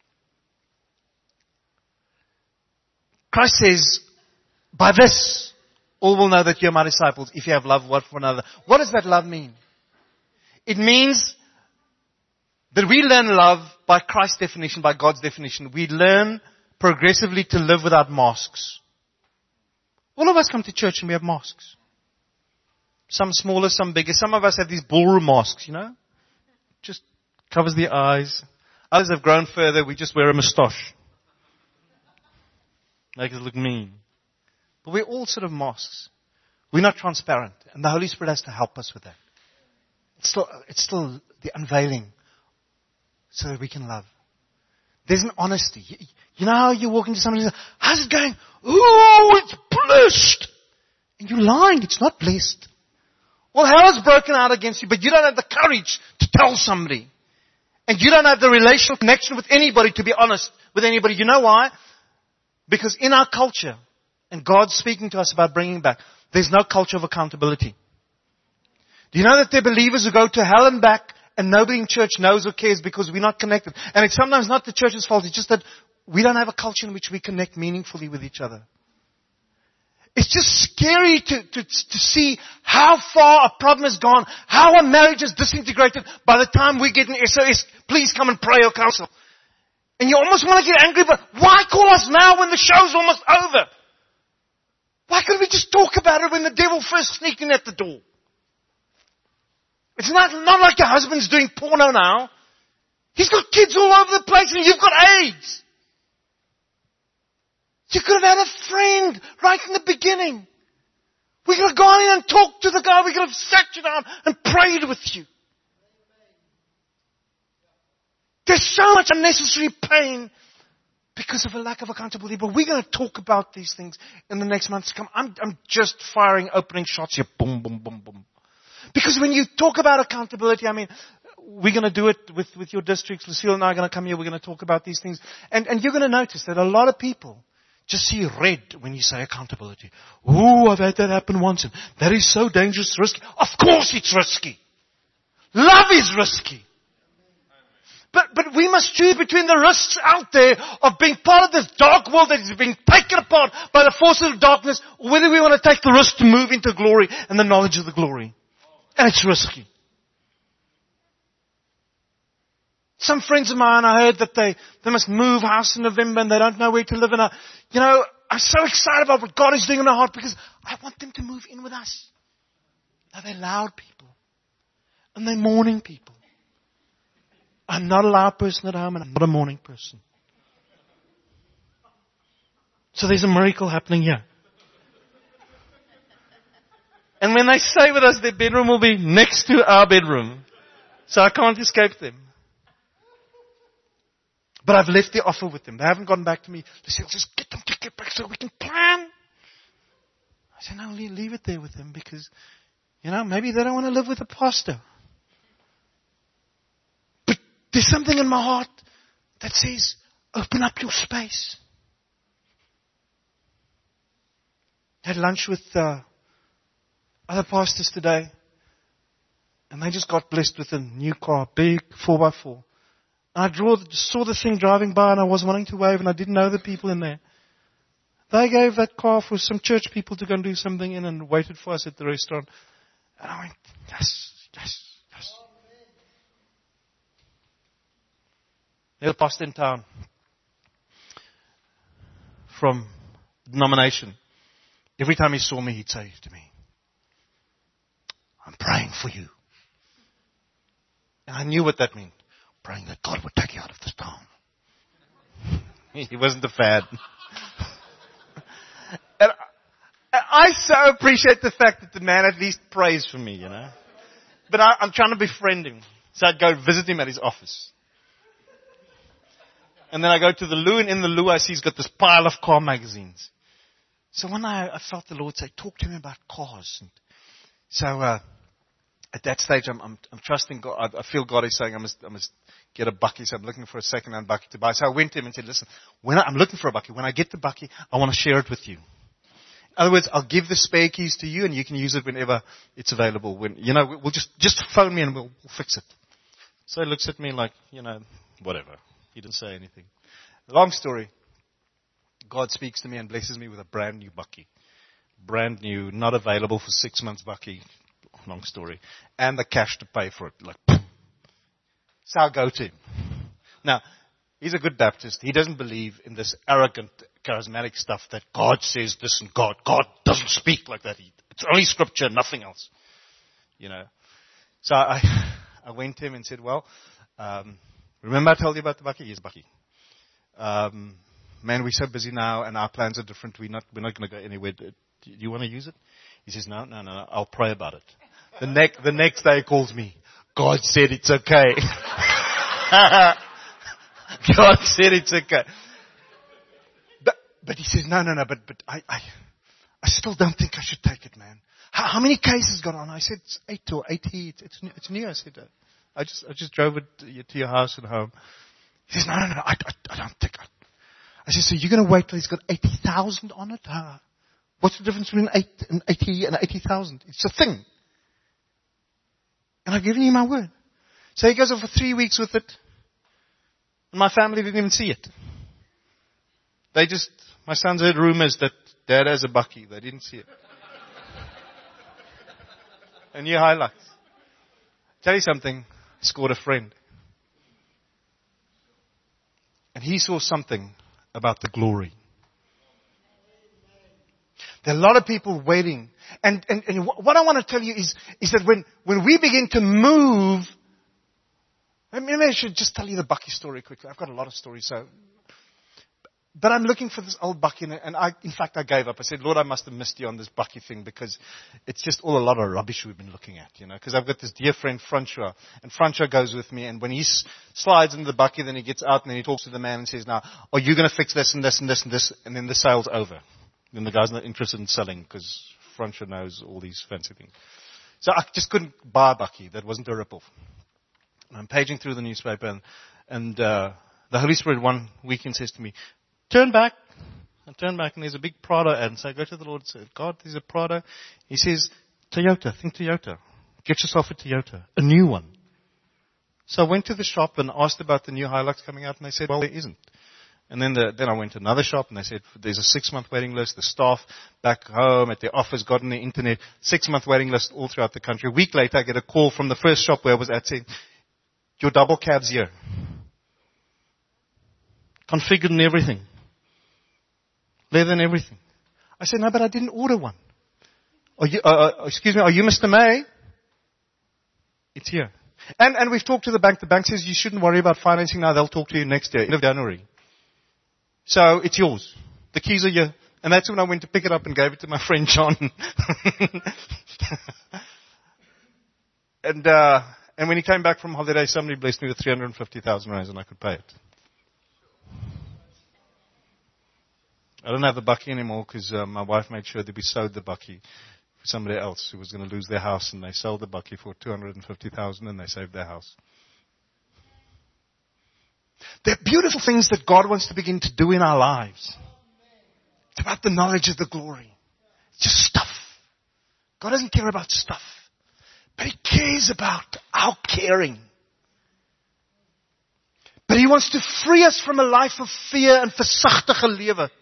Christ says, by this, all will know that you're my disciples if you have love one for another. What does that love mean? It means that we learn love by Christ's definition, by God's definition. We learn progressively to live without masks. All of us come to church and we have masks. Some smaller, some bigger. Some of us have these ballroom masks, you know. Just covers the eyes. Others have grown further. We just wear a moustache. Make us look mean. But we're all sort of masks. We're not transparent. And the Holy Spirit has to help us with that. It's still, it's still the unveiling so that we can love. There's an honesty. You, you know how you walk into somebody and say, how's it going? Ooh, it's blessed. And you're lying. It's not blessed. Well, hell has broken out against you, but you don't have the courage to tell somebody. And you don't have the relational connection with anybody to be honest with anybody. You know why? Because in our culture, and God's speaking to us about bringing back, there's no culture of accountability. Do you know that there are believers who go to hell and back and nobody in church knows or cares because we're not connected? And it's sometimes not the church's fault, it's just that we don't have a culture in which we connect meaningfully with each other. It's just scary to, to, to see how far a problem has gone, how a marriage is disintegrated by the time we get an S O S, please come and pray or counsel. And you almost want to get angry, but why call us now when the show's almost over? Why couldn't we just talk about it when the devil first sneaked in at the door? It's not, not like your husband's doing porno now. He's got kids all over the place and you've got AIDS. You could have had a friend right in the beginning. We could have gone in and talked to the guy. We could have sat you down and prayed with you. There's so much unnecessary pain because of a lack of accountability. But we're going to talk about these things in the next months to come. I'm, I'm just firing opening shots here. Boom, boom, boom, boom. Because when you talk about accountability, I mean, we're going to do it with, with your districts. Lucille and I are going to come here. We're going to talk about these things. And, and you're going to notice that a lot of people just see red when you say accountability. Ooh, I've had that happen once. And that is so dangerous, risky. Of course it's risky. Love is risky. But, but we must choose between the risks out there of being part of this dark world that is being taken apart by the forces of darkness, or whether we want to take the risk to move into glory and the knowledge of the glory. And it's risky. Some friends of mine, I heard that they, they must move house in November and they don't know where to live. And I, you know, I'm so excited about what God is doing in their heart because I want them to move in with us. Now they're loud people. And they're morning people. I'm not a loud person at home and I'm not a morning person. So there's a miracle happening here. And when they stay with us, their bedroom will be next to our bedroom. So I can't escape them. But I've left the offer with them. They haven't gotten back to me. They said, just get them to get back so we can plan. I said, no, leave it there with them because, you know, maybe they don't want to live with a pastor. But there's something in my heart that says, open up your space. I had lunch with uh, other pastors today. And they just got blessed with a new car, big four by four. And I draw, saw the thing driving by and I was wanting to wave and I didn't know the people in there. They gave that car for some church people to go and do something in and waited for us at the restaurant. And I went, yes, yes, yes. There's a pastor in town from denomination. Every time he saw me, he'd say to me, I'm praying for you. And I knew what that meant. Praying that God would take you out of this town. He wasn't a fan. And I, I so appreciate the fact that the man at least prays for me, you know. But I, I'm trying to befriend him. So I'd go visit him at his office. And then I go to the loo, and in the loo I see he's got this pile of car magazines. So one night I felt the Lord say, talk to me about cars. And so uh, at that stage I'm, I'm, I'm trusting God. I, I feel God is saying I must, I must get a bucky, so I'm looking for a second-hand bucky to buy. So I went to him and said, listen, when I, I'm looking for a bucky. When I get the bucky, I want to share it with you. In other words, I'll give the spare keys to you and you can use it whenever it's available. When, you know, we'll just, just phone me and we'll, we'll fix it. So he looks at me like, you know, whatever. He didn't say anything. Long story. God speaks to me and blesses me with a brand new bucky. Brand new, not available for six months bucky. Long story. And the cash to pay for it. Like, so I'll go to him. Now, he's a good Baptist. He doesn't believe in this arrogant, charismatic stuff that God says this and God. God doesn't speak like that. It's only scripture, nothing else. You know. So I, I went to him and said, well, um, remember I told you about the bucky? Yes, bucky. Um, man, we're so busy now and our plans are different. We're not, we're not going to go anywhere. Do you want to use it? He says, no, no, no, I'll pray about it. The next, the next day he calls me. God said it's okay. God said it's okay. But, but he says, no, no, no, but, but I, I, I still don't think I should take it, man. How, how many cases got on? I said, it's eight or eighty. It's, it's, new, it's new. I said, uh, I just, I just drove it to, to your house and home. He says, no, no, no, I, I, I don't think I, I said, so you're going to wait till he's got eighty thousand on it? Uh, what's the difference between eight and eighty and eighty thousand? It's a thing. And I've given you my word. So he goes over three weeks with it. And my family didn't even see it. They just, my sons heard rumors that Dad has a bucky. They didn't see it. And new highlights. Tell you something, I scored a friend. And he saw something about the glory. There are a lot of people waiting. And, and, and what I want to tell you is, is that when, when we begin to move, maybe I should just tell you the Bucky story quickly. I've got a lot of stories, so. But I'm looking for this old Bucky, and I, in fact, I gave up. I said, Lord, I must have missed you on this Bucky thing because it's just all a lot of rubbish we've been looking at, you know. Because I've got this dear friend, Francois, and Francois goes with me, and when he s- slides into the Bucky, then he gets out and then he talks to the man and says, now, are you going to fix this and this and this and this? And then the sale's over. Then the guy's not interested in selling because Francois knows all these fancy things. So I just couldn't buy a Bucky. That wasn't a rip-off. And I'm paging through the newspaper, and, and uh, the Holy Spirit one weekend says to me, turn back. I turn back and there's a big Prado ad. And so I go to the Lord and say, God, there's a Prado. He says, Toyota, think Toyota. Get yourself a Toyota, a new one. So I went to the shop and asked about the new Hilux coming out, and they said, well, there isn't. And then the, then I went to another shop and they said, there's a six-month waiting list. The staff back home at their office got on the internet, six-month waiting list all throughout the country. A week later, I get a call from the first shop where I was at saying, your double cab's here. Configured and everything. Leather and everything. I said, no, but I didn't order one. Are you, uh, uh, excuse me, are you Mister May? It's here. And, and we've talked to the bank. The bank says you shouldn't worry about financing now. They'll talk to you next year, end of January. So it's yours. The keys are here. And that's when I went to pick it up and gave it to my friend John. and, uh, and when he came back from holiday, somebody blessed me with three hundred fifty thousand rands and I could pay it. I don't have the Bucky anymore because uh, my wife made sure that we sold the Bucky for somebody else who was going to lose their house, and they sold the Bucky for two hundred fifty thousand dollars and they saved their house. There are beautiful things that God wants to begin to do in our lives. It's about the knowledge of the glory. It's just stuff. God doesn't care about stuff, but He cares about our caring. But He wants to free us from a life of fear and versagtige lewe.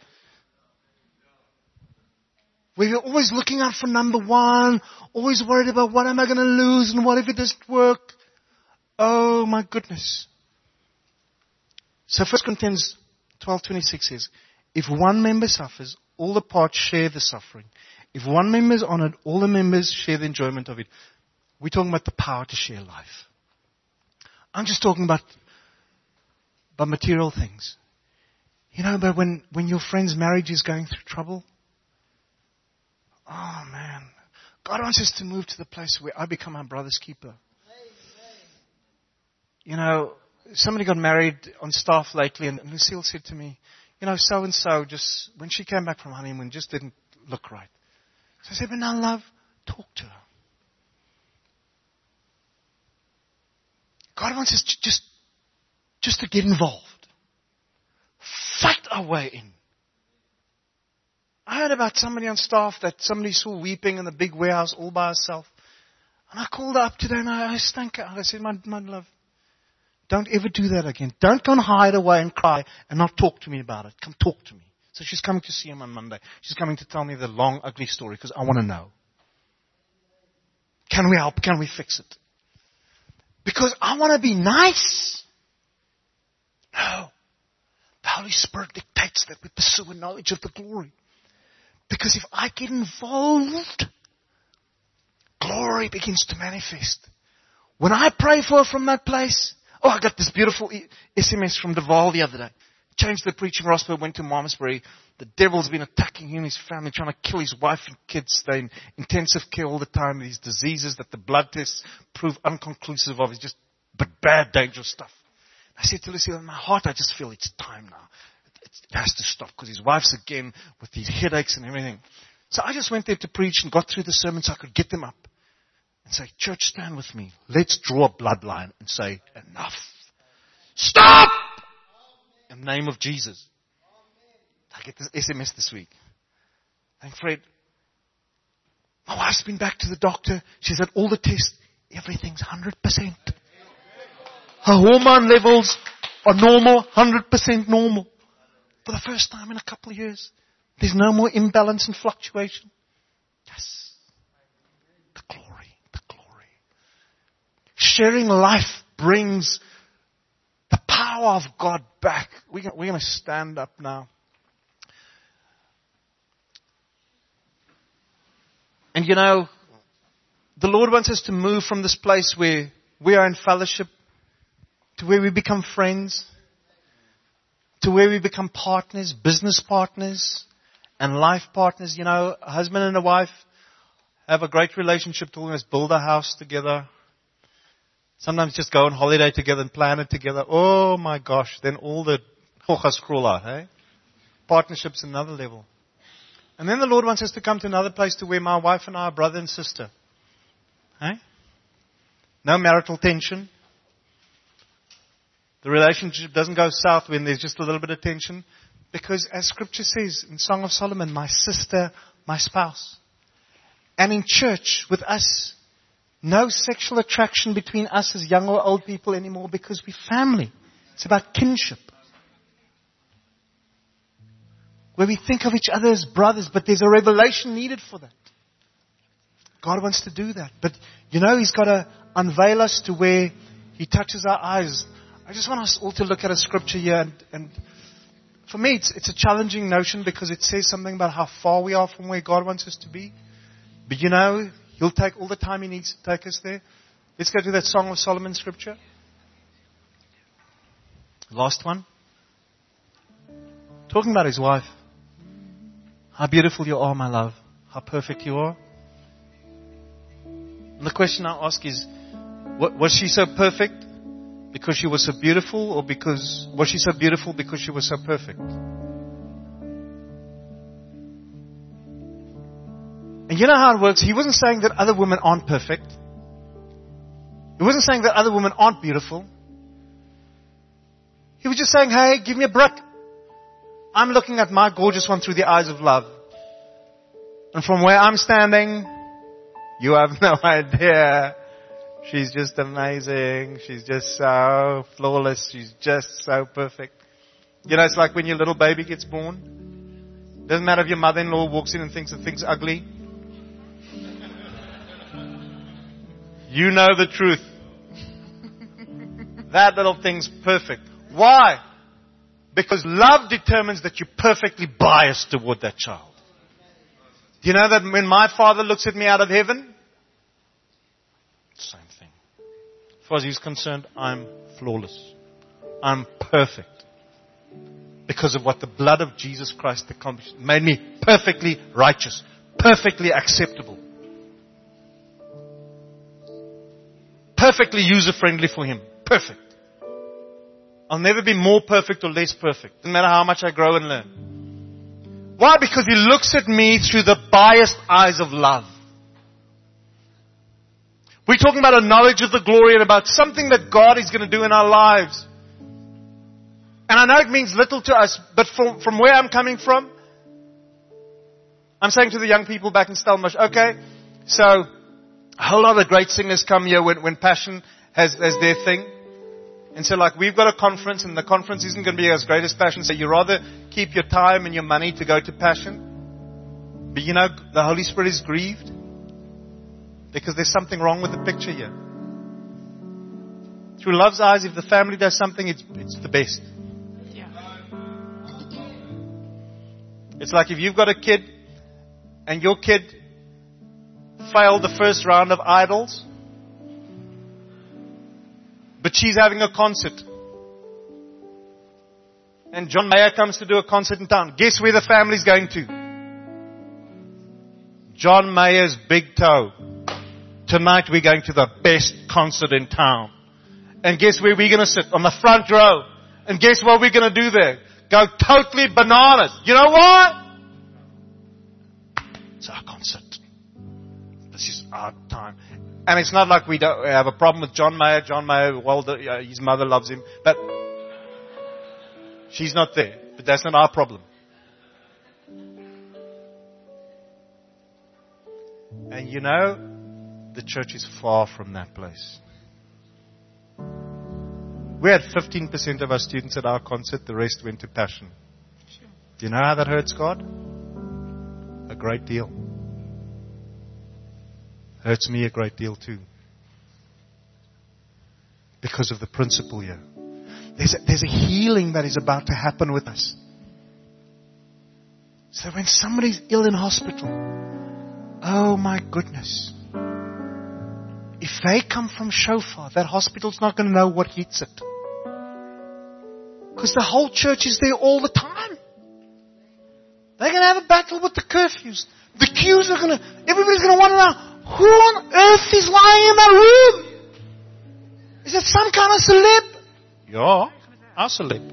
Where we're always looking out for number one, always worried about what am I going to lose and what if it doesn't work. Oh my goodness. So First Corinthians twelve twenty-six says, if one member suffers, all the parts share the suffering. If one member is honored, all the members share the enjoyment of it. We're talking about the power to share life. I'm just talking about, about material things. You know, but when, when your friend's marriage is going through trouble, oh man, God wants us to move to the place where I become our brother's keeper. You know, somebody got married on staff lately, and Lucille said to me, you know, so-and-so just, when she came back from honeymoon, just didn't look right. So I said, but now love, talk to her. God wants us to just, just to get involved. Fight our way in. I heard about somebody on staff that somebody saw weeping in the big warehouse all by herself. And I called her up today and I, I stank her out. I said, my, my love, don't ever do that again. Don't go and hide away and cry and not talk to me about it. Come talk to me. So she's coming to see him on Monday. She's coming to tell me the long, ugly story because I want to know. Can we help? Can we fix it? Because I want to be nice. No. The Holy Spirit dictates that we pursue a knowledge of the glory. Because if I get involved, glory begins to manifest. When I pray for her from that place, oh, I got this beautiful S M S from Deval the other day. Changed the preaching roster, went to Malmesbury. The devil's been attacking him and his family, trying to kill his wife and kids. They're in intensive care all the time. These diseases that the blood tests prove unconclusive of. It's just but bad, dangerous stuff. I said to Lucy, in my heart, I just feel it's time now. It has to stop because his wife's again with these headaches and everything. So I just went there to preach and got through the sermon so I could get them up and say, church, stand with me. Let's draw a bloodline and say, enough. Stop! In the name of Jesus. I get this S M S this week. Thank Fred. My wife's been back to the doctor. She's had all the tests. Everything's one hundred percent. Her hormone levels are normal, one hundred percent normal. For the first time in a couple of years. There's no more imbalance and fluctuation. Yes. The glory, the glory. Sharing life brings the power of God back. We're going to stand up now. And you know, the Lord wants us to move from this place where we are in fellowship to where we become friends, to where we become partners, business partners, and life partners. You know, a husband and a wife have a great relationship to almost build a house together. Sometimes just go on holiday together and plan it together. Oh my gosh, then all the hochas crawl out, hey? Partnership's another level. And then the Lord wants us to come to another place to where my wife and I are brother and sister. Hey? No marital tension. The relationship doesn't go south when there's just a little bit of tension. Because as Scripture says in Song of Solomon, my sister, my spouse. And in church with us, no sexual attraction between us as young or old people anymore because we're family. It's about kinship. Where we think of each other as brothers, but there's a revelation needed for that. God wants to do that. But, you know, He's got to unveil us to where He touches our eyes. I just want us all to look at a scripture here. And, and for me, it's, it's a challenging notion because it says something about how far we are from where God wants us to be. But, you know, He'll take all the time He needs to take us there. Let's go to that Song of Solomon scripture. Last one. Talking about his wife. How beautiful you are, my love. How perfect you are. And the question I ask is, was she so perfect because she was so beautiful, or because was she so beautiful because she was so perfect? And you know how it works? He wasn't saying that other women aren't perfect. He wasn't saying that other women aren't beautiful. He was just saying, hey, give me a break. I'm looking at my gorgeous one through the eyes of love. And from where I'm standing, you have no idea. She's just amazing. She's just so flawless. She's just so perfect. You know, it's like when your little baby gets born. Doesn't matter if your mother-in-law walks in and thinks the thing's ugly. You know the truth. That little thing's perfect. Why? Because love determines that you're perfectly biased toward that child. Do you know that when my Father looks at me out of heaven? Same thing. As far as He's concerned, I'm flawless. I'm perfect. Because of what the blood of Jesus Christ accomplished. It made me perfectly righteous. Perfectly acceptable. Perfectly user-friendly for Him. Perfect. I'll never be more perfect or less perfect. No matter how much I grow and learn. Why? Because He looks at me through the biased eyes of love. We're talking about a knowledge of the glory and about something that God is going to do in our lives. And I know it means little to us, but from, from where I'm coming from, I'm saying to the young people back in Stellenbosch, okay, so a whole lot of great singers come here when, when Passion has, has their thing. And so like we've got a conference and the conference isn't going to be as great as Passion. So you rather keep your time and your money to go to Passion. But you know, the Holy Spirit is grieved. Because there's something wrong with the picture here. Through love's eyes, if the family does something, it's, it's the best. Yeah. It's like if you've got a kid and your kid failed the first round of Idols. But she's having a concert. And John Mayer comes to do a concert in town. Guess where the family's going to? John Mayer's Big Toe. Tonight we're going to the best concert in town. And guess where we're going to sit? On the front row. And guess what we're going to do there? Go totally bananas. You know why? It's our concert. This is our time. And it's not like we don't have a problem with John Mayer. John Mayer, well, the, uh, his mother loves him. But she's not there. But that's not our problem. And you know, the church is far from that place. We had fifteen percent of our students at our concert. The rest went to Passion. Do you know how that hurts God? A great deal. Hurts me a great deal too. Because of the principle here. There's a, there's a healing that is about to happen with us. So when somebody's ill in hospital, Oh my goodness. If they come from Shofar, that hospital's not going to know what hits it. Because the whole church is there all the time. They're going to have a battle with the curfews. The queues are going to, everybody's going to want to know, who on earth is lying in that room? Is it some kind of celeb? Yeah, our celeb.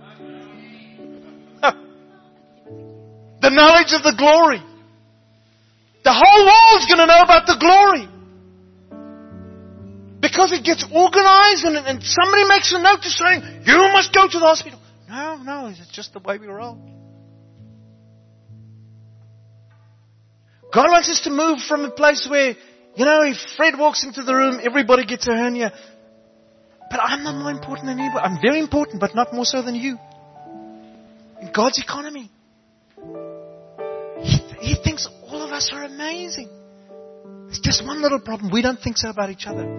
The knowledge of the glory. The whole world's going to know about the glory. Because it gets organized and, and somebody makes a note to saying, you must go to the hospital. No, no, it's just the way we roll. God wants us to move from a place where, you know, if Fred walks into the room, everybody gets a hernia. But I'm not more important than you. I'm very important, but not more so than you. In God's economy. He, he thinks all of us are amazing. It's just one little problem. We don't think so about each other.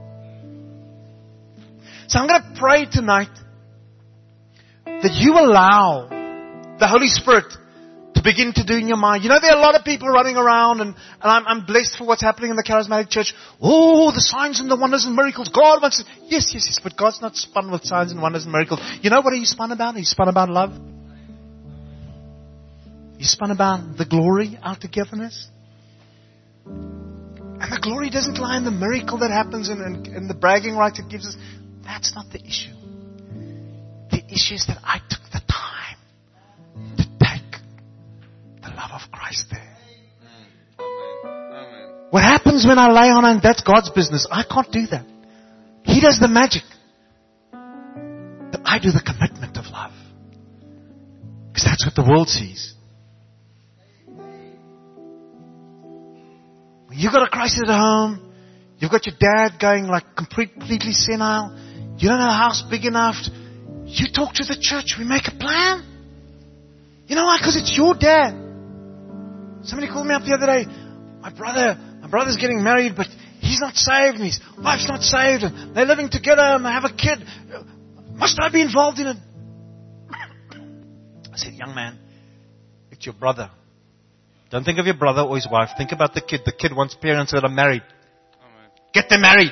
So I'm going to pray tonight that you allow the Holy Spirit to begin to do in your mind. You know, there are a lot of people running around, and, and I'm, I'm blessed for what's happening in the charismatic church. Oh, the signs and the wonders and miracles. God wants to... Yes, yes, yes, but God's not spun with signs and wonders and miracles. You know what He's spun about? He's spun about love. He's spun about the glory, our togetherness. And the glory doesn't lie in the miracle that happens and, and, and the bragging rights it gives us. That's not the issue. The issue is that I took the time to take the love of Christ there. Amen. What happens when I lay on and that's God's business. I can't do that. He does the magic. But I do the commitment of love. Because that's what the world sees. You've got a crisis at home. You've got your dad going like completely senile. You don't have a house big enough. You talk to the church. We make a plan. You know why? Because it's your dad. Somebody called me up the other day. My brother, my brother's getting married, but he's not saved, and his wife's not saved, and they're living together, and they have a kid. Must I be involved in it? I said, young man, it's your brother. Don't think of your brother or his wife. Think about the kid. The kid wants parents that are married. Get them married.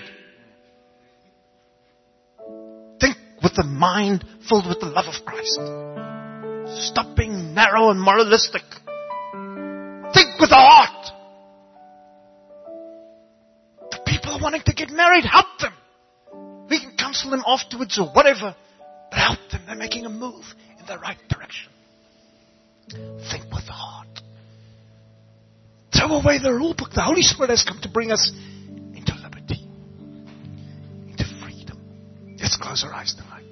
Think with the mind filled with the love of Christ. Stop being narrow and moralistic. Think with the heart. The people are wanting to get married. Help them. We can counsel them afterwards or whatever. But help them. They're making a move in the right direction. Think with the heart. Throw away the rule book. The Holy Spirit has come to bring us into liberty, into freedom. Let's close our eyes tonight.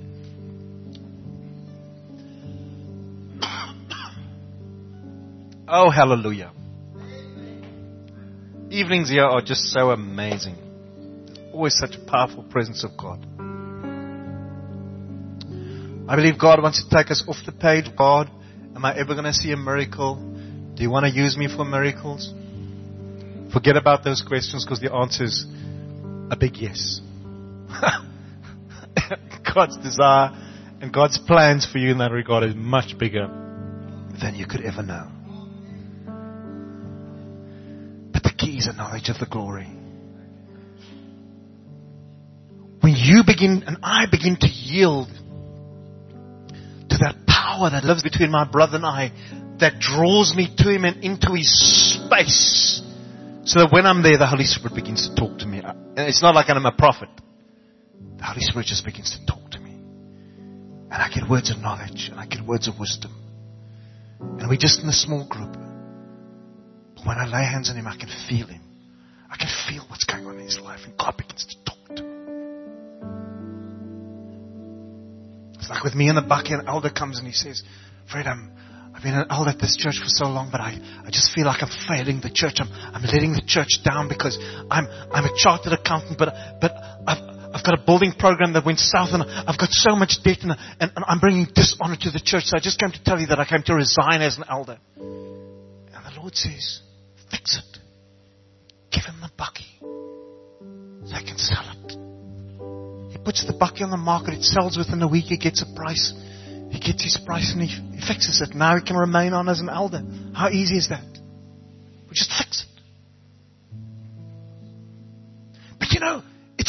Oh, hallelujah. Evenings here are just so amazing. Always such a powerful presence of God. I believe God wants to take us off the page. God, am I ever going to see a miracle? Do you want to use me for miracles? Forget about those questions because the answer is a big yes. God's desire and God's plans for you in that regard is much bigger than you could ever know. But the key is a knowledge of the glory. When you begin and I begin to yield to that power that lives between my brother and I, that draws me to Him and into His space, so that when I'm there, the Holy Spirit begins to talk to me. And it's not like I'm a prophet. The Holy Spirit just begins to talk to me. And I get words of knowledge, and I get words of wisdom. And we're just in a small group. But when I lay hands on Him, I can feel Him. I can feel what's going on in His life, and God begins to talk to me. It's like with me and the bucket, an elder comes and he says, Fred, I'm I've been an elder at this church for so long, but I, I just feel like I'm failing the church. I'm, I'm letting the church down because I'm, I'm a chartered accountant, but, but I've, I've got a building program that went south and I've got so much debt and, and, and I'm bringing dishonor to the church. So I just came to tell you that I came to resign as an elder. And the Lord says, fix it. Give him the bucky so I can sell it. He puts the bucky on the market. It sells within a week. He gets a price. He gets his price and he, he fixes it. Now he can remain on as an elder. How easy is that? We just fix it.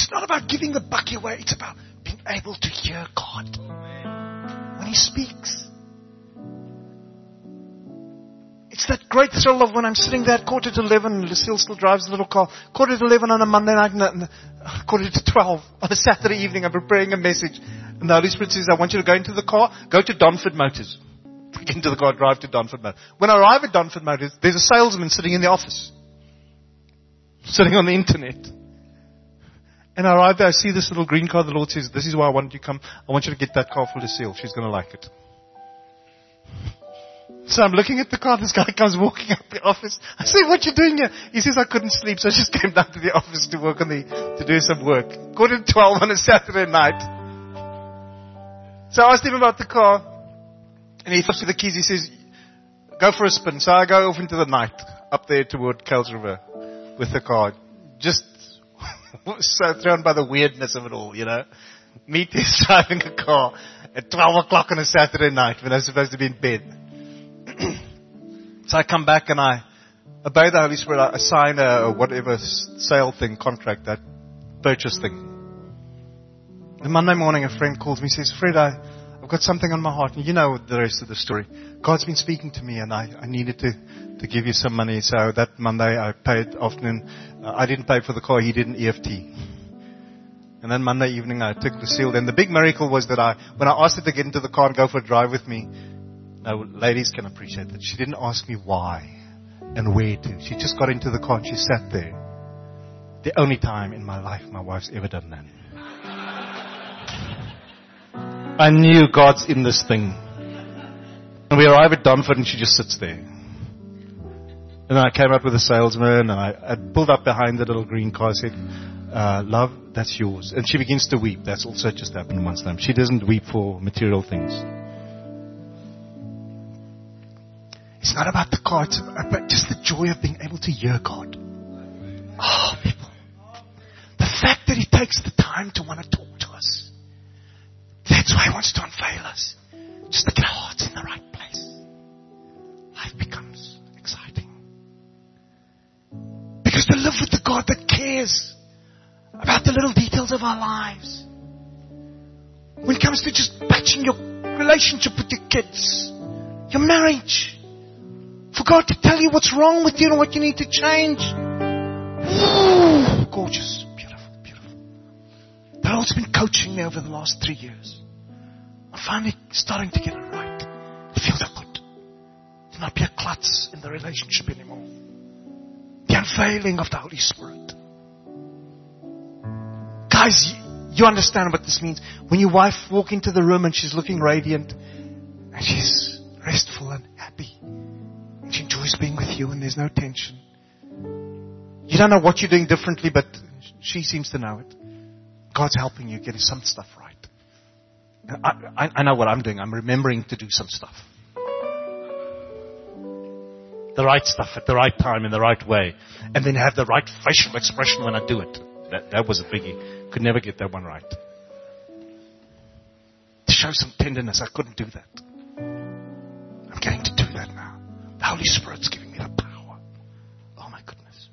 It's not about giving the bucket away. It's about being able to hear God when He speaks. It's that great thrill of when I'm sitting there at quarter to eleven, and Lucille still drives the little car. Quarter to eleven on a Monday night, and quarter to twelve on a Saturday evening, I'm preparing a message. And the Holy Spirit says, I want you to go into the car, go to Donford Motors. Get into the car, drive to Donford Motors. When I arrive at Donford Motors, there's a salesman sitting in the office. Sitting on the internet. And I arrive there, I see this little green car. The Lord says, this is why I wanted you to come. I want you to get that car for Lucille. She's going to like it. So I'm looking at the car. This guy comes walking up the office. I say, what you doing here? He says, I couldn't sleep, so I just came down to the office to work on the, to do some work. Quarter to twelve on a Saturday night. So I asked him about the car. And he flips me the keys. He says, go for a spin. So I go off into the night, up there toward Kells River with the car. Just so thrown by the weirdness of it all, you know. Meet is driving a car at twelve o'clock on a Saturday night when I'm supposed to be in bed. So I come back and I obey the Holy Spirit. I sign a whatever sale thing, contract, that purchase thing. And Monday morning a friend calls me and says, Fred, I, I've got something on my heart. And you know the rest of the story. God's been speaking to me and I, I needed to, to give you some money. So that Monday I paid afternoon. Uh, I didn't pay for the car. He did an E F T. And then Monday evening I took Lucille. Then the big miracle was that I, when I asked her to get into the car and go for a drive with me, now, ladies can appreciate that. She didn't ask me why and where to. She just got into the car and she sat there. The only time in my life my wife's ever done that. I knew God's in this thing. And we arrive at Donford and she just sits there. And then I came up with a salesman and I, I pulled up behind the little green car and said, uh, love, that's yours. And she begins to weep. That's also just happened once time. She doesn't weep for material things. It's not about the car, it's about just the joy of being able to hear God. Oh, people. The fact that He takes the time to want to talk to us. That's why He wants to unveil us. Just to get our hearts in the right place. Life becomes exciting. Because to live with the God that cares about the little details of our lives. When it comes to just patching your relationship with your kids, your marriage, for God to tell you what's wrong with you and what you need to change. Ooh, gorgeous. Beautiful, beautiful. The Lord's been coaching me over the last three years. I'm finally starting to get it right. It feels so good. To not be a klutz in the relationship anymore. The unveiling of the Holy Spirit. Guys, you, you understand what this means. When your wife walks into the room and she's looking radiant and she's restful and happy. She enjoys being with you and there's no tension. You don't know what you're doing differently, but she seems to know it. God's helping you get some stuff right. I, I, I know what I'm doing. I'm remembering to do some stuff. The right stuff at the right time in the right way. And then have the right facial expression when I do it. That, that was a biggie. Could never get that one right. To show some tenderness, I couldn't do that. I'm getting to do that now. The Holy Spirit's giving me the power. Oh my goodness.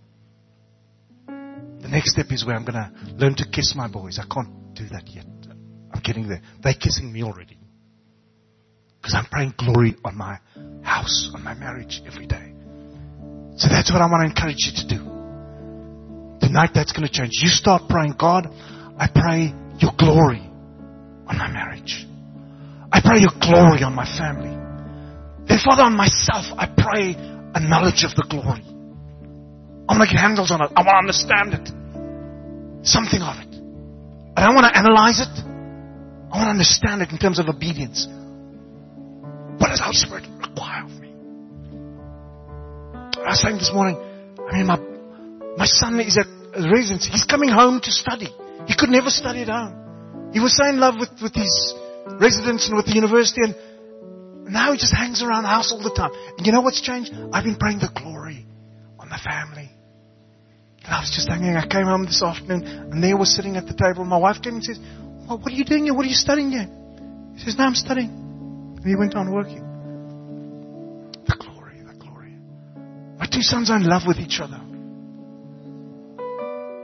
The next step is where I'm going to learn to kiss my boys. I can't do that yet. I'm getting there. They're kissing me already. Because I'm praying glory on my house, on my marriage every day. So that's what I want to encourage you to do. Tonight that's going to change. You start praying, God, I pray your glory on my marriage. I pray your glory on my family. Then Father, on myself, I pray a knowledge of the glory. I want to get handles on it. I want to understand it. Something of it. I don't want to analyze it. I want to understand it in terms of obedience. What does the Holy Spirit require of me? I was saying this morning, I mean, my, my son is at a residence. He's coming home to study. He could never study at home. He was so in love with, with his residence and with the university, and now he just hangs around the house all the time. And you know what's changed? I've been praying the glory on the family. And I was just hanging. I came home this afternoon, and there was sitting at the table. My wife came and says, well, what are you doing here? What are you studying here? He says, no, I'm studying. And he went on working. The glory, the glory. My two sons are in love with each other. Pop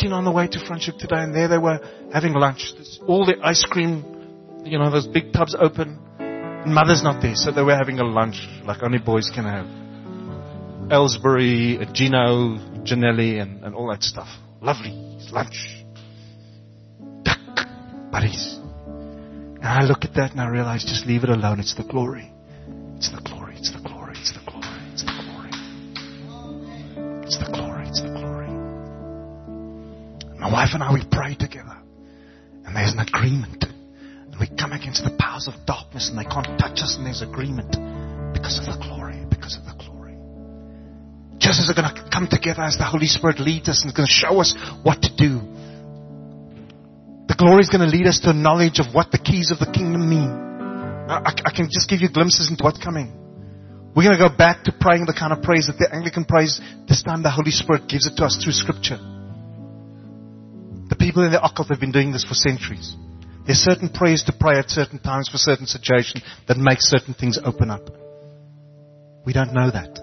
in on the way to Friendship today, and there they were having lunch. There's all the ice cream, you know, those big tubs open. And mother's not there, so they were having a lunch like only boys can have. Ellsbury, Gino, Janelli, and, and all that stuff. Lovely lunch. Duck, buddies. And I look at that and I realize, just leave it alone. It's the glory. It's the glory. It's the glory. It's the glory. It's the glory. It's the glory. It's the glory. My wife and I, we pray together. And there's an agreement. And we come against the powers of darkness and they can't touch us, and there's agreement because of the glory. Because of the glory. Just are going to come together as the Holy Spirit leads us and is going to show us what to do. The glory is going to lead us to a knowledge of what the keys of the kingdom mean. I, I can just give you glimpses into what's coming. We're going to go back to praying the kind of praise that the Anglican prays. This time the Holy Spirit gives it to us through Scripture. The people in the occult have been doing this for centuries. There's certain prayers to pray at certain times for certain situations that make certain things open up. We don't know that.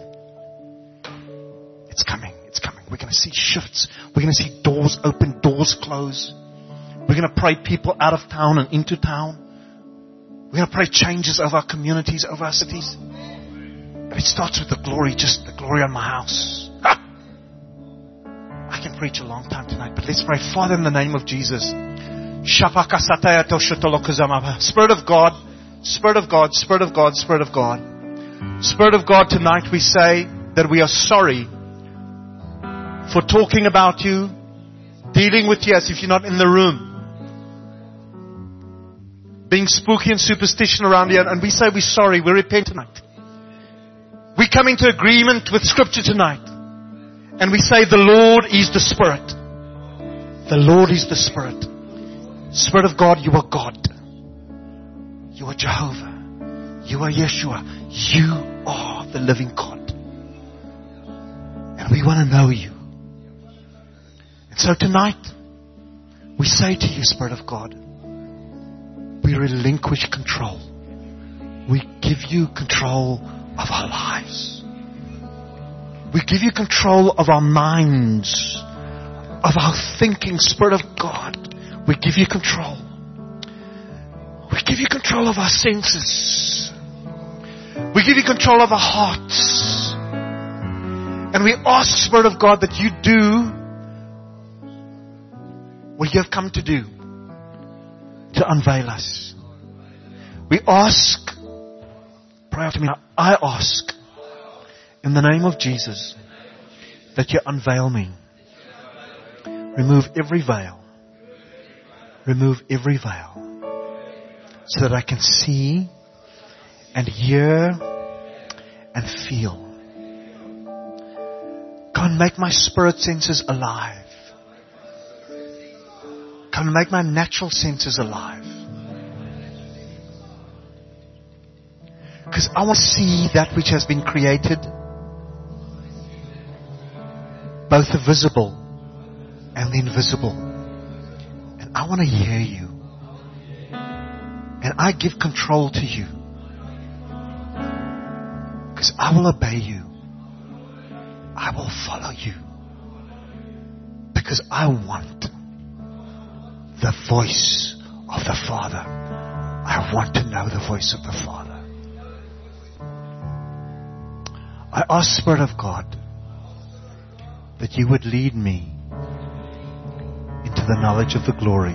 It's coming. It's coming. We're going to see shifts. We're going to see doors open, doors close. We're going to pray people out of town and into town. We're going to pray changes over our communities, over our cities. But it starts with the glory, just the glory on my house. Ah! I can preach a long time tonight, but let's pray. Father, in the name of Jesus. Spirit of God, Spirit of God, Spirit of God, Spirit of God. Spirit of God, tonight we say that we are sorry for talking about you, dealing with you as if you're not in the room. Being spooky and superstition around here. And we say we're sorry. We repent tonight. We come into agreement with Scripture tonight. And we say the Lord is the Spirit. The Lord is the Spirit. Spirit of God, you are God. You are Jehovah. You are Yeshua. You are the living God. And we want to know you. And so tonight, we say to you, Spirit of God, we relinquish control. We give you control of our lives. We give you control of our minds, of our thinking, Spirit of God. We give you control. We give you control of our senses. We give you control of our hearts. And we ask, Spirit of God, that you do what you have come to do, to unveil us. We ask, pray after me now, I ask, in the name of Jesus, that you unveil me. Remove every veil. Remove every veil. So that I can see and hear and feel. Come and make my spirit senses alive. Come and make my natural senses alive. Because I want to see that which has been created, both the visible and the invisible. And I want to hear you. And I give control to you. Because I will obey you. I will follow you. Because I want the voice of the Father. I want to know the voice of the Father. I ask, Spirit of God, that you would lead me into the knowledge of the glory.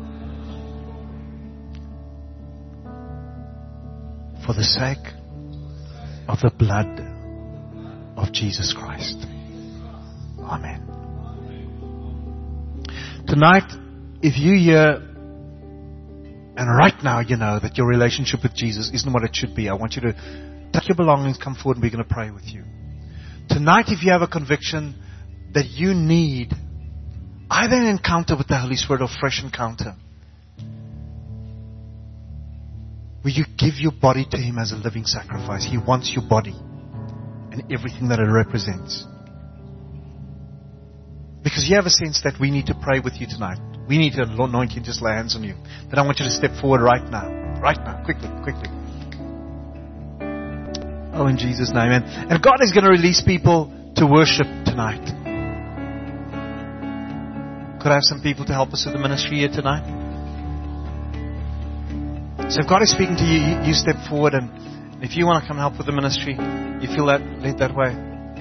For the sake of the blood of Jesus Christ. Amen. Tonight, if you hear, and right now you know that your relationship with Jesus isn't what it should be, I want you to take your belongings, come forward, and we're going to pray with you. Tonight, if you have a conviction that you need either an encounter with the Holy Spirit or fresh encounter, will you give your body to Him as a living sacrifice? He wants your body and everything that it represents. Because you have a sense that we need to pray with you tonight. We need to anoint you and just lay hands on you. Then I want you to step forward right now. Right now. Quickly, quickly. Oh, in Jesus' name. And, and God is going to release people to worship tonight. Could I have some people to help us with the ministry here tonight? So if God is speaking to you, you, you step forward, and if you want to come help with the ministry, you feel that led that way.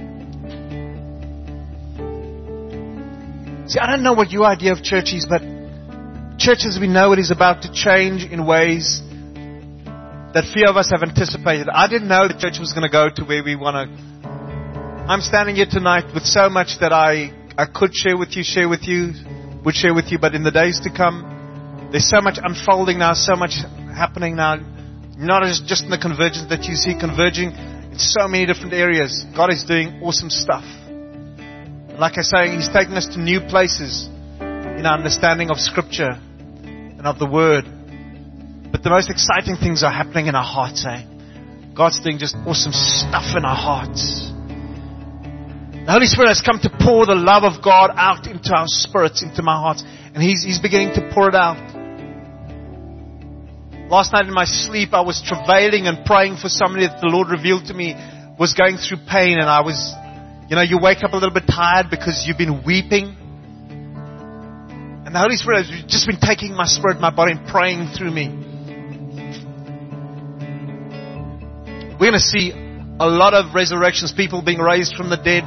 See, I don't know what your idea of church is, but church as we know it is about to change in ways that few of us have anticipated. I didn't know the church was going to go to where we want to. I'm standing here tonight with so much that I, I could share with you, share with you, would share with you, but in the days to come, there's so much unfolding now, so much happening now, not just, just in the convergence that you see, converging in so many different areas. God is doing awesome stuff. Like I say, He's taking us to new places in our understanding of Scripture and of the Word. But the most exciting things are happening in our hearts, eh? God's doing just awesome stuff in our hearts. The Holy Spirit has come to pour the love of God out into our spirits, into my hearts. And He's, he's beginning to pour it out. Last night in my sleep, I was travailing and praying for somebody that the Lord revealed to me was going through pain. And I was, you know, you wake up a little bit tired because you've been weeping. And the Holy Spirit has just been taking my spirit, my body, and praying through me. We're going to see a lot of resurrections, people being raised from the dead.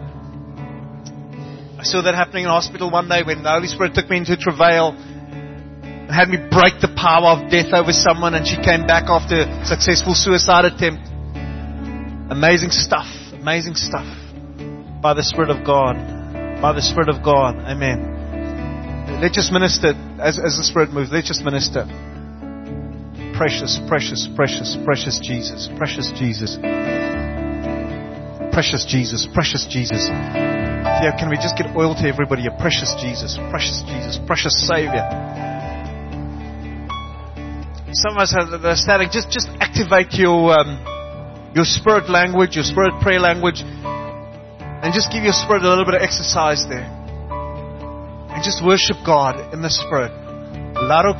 I saw that happening in hospital one day when the Holy Spirit took me into travail and had me break the power of death over someone, and she came back after a successful suicide attempt. Amazing stuff, amazing stuff. By the Spirit of God. By the Spirit of God. Amen. Let's just minister as, as the Spirit moves. Let's just minister. Precious, precious, precious, precious Jesus. Precious Jesus. Precious Jesus. Precious Jesus. Yeah, can we just get oil to everybody? A precious Jesus. Precious Jesus. Precious Savior. Some of us are standing. Just, just activate your, um, your spirit language, your spirit prayer language, and just give your spirit a little bit of exercise there. And just worship God in the Spirit. I'm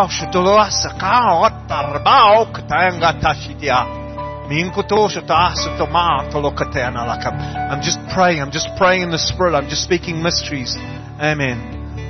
just praying. I'm just praying in the Spirit. I'm just speaking mysteries. Amen.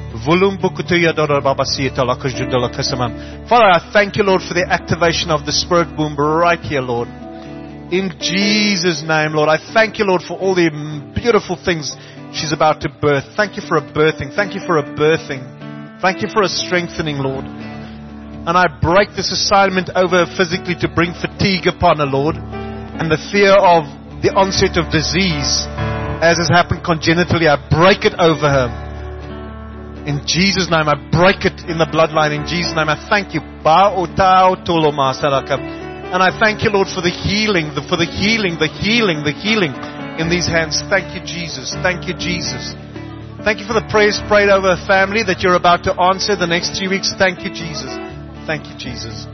Father, I thank you, Lord, for the activation of the Spirit womb right here, Lord. In Jesus' name, Lord. I thank you, Lord, for all the beautiful things she's about to birth. Thank you for a birthing. Thank you for a birthing. Thank you for a strengthening, Lord. And I break this assignment over physically to bring fatigue upon her, Lord. And the fear of the onset of disease, as has happened congenitally, I break it over her. In Jesus' name, I break it in the bloodline. In Jesus' name, I thank you. And I thank you, Lord, for the healing, the, for the healing, the healing, the healing in these hands. Thank you, Jesus. Thank you, Jesus. Thank you for the prayers prayed over a family that you're about to answer the next three weeks. Thank you, Jesus. Thank you, Jesus.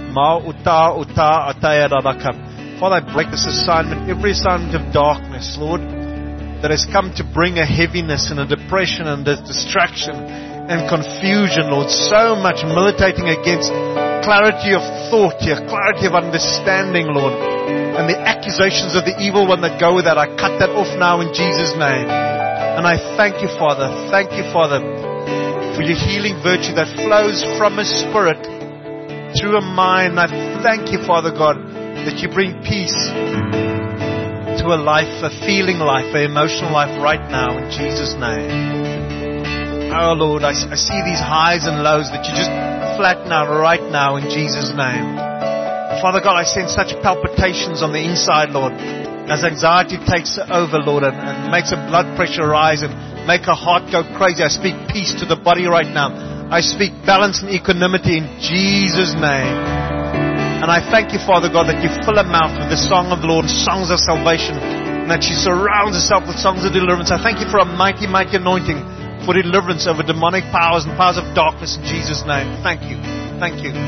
Father, I break this assignment, every assignment of darkness, Lord, that has come to bring a heaviness and a depression and a distraction and confusion, Lord. So much militating against clarity of thought here, clarity of understanding, Lord. And the accusations of the evil one that go with that, I cut that off now in Jesus' name. And I thank you, Father, thank you, Father, for your healing virtue that flows from a spirit through a mind. I thank you, Father God, that you bring peace to a life, a feeling life, an emotional life right now in Jesus' name. Oh, Lord, I, I see these highs and lows that you just flatten out right now in Jesus' name. Father God, I sense such palpitations on the inside, Lord, as anxiety takes over, Lord, and, and makes a blood pressure rise and make her heart go crazy. I speak peace to the body right now. I speak balance and equanimity in Jesus' name. And I thank you, Father God, that you fill her mouth with the song of the Lord, songs of salvation, and that she surrounds herself with songs of deliverance. I thank you for a mighty, mighty anointing for deliverance over demonic powers and powers of darkness in Jesus' name. Thank you. Thank you.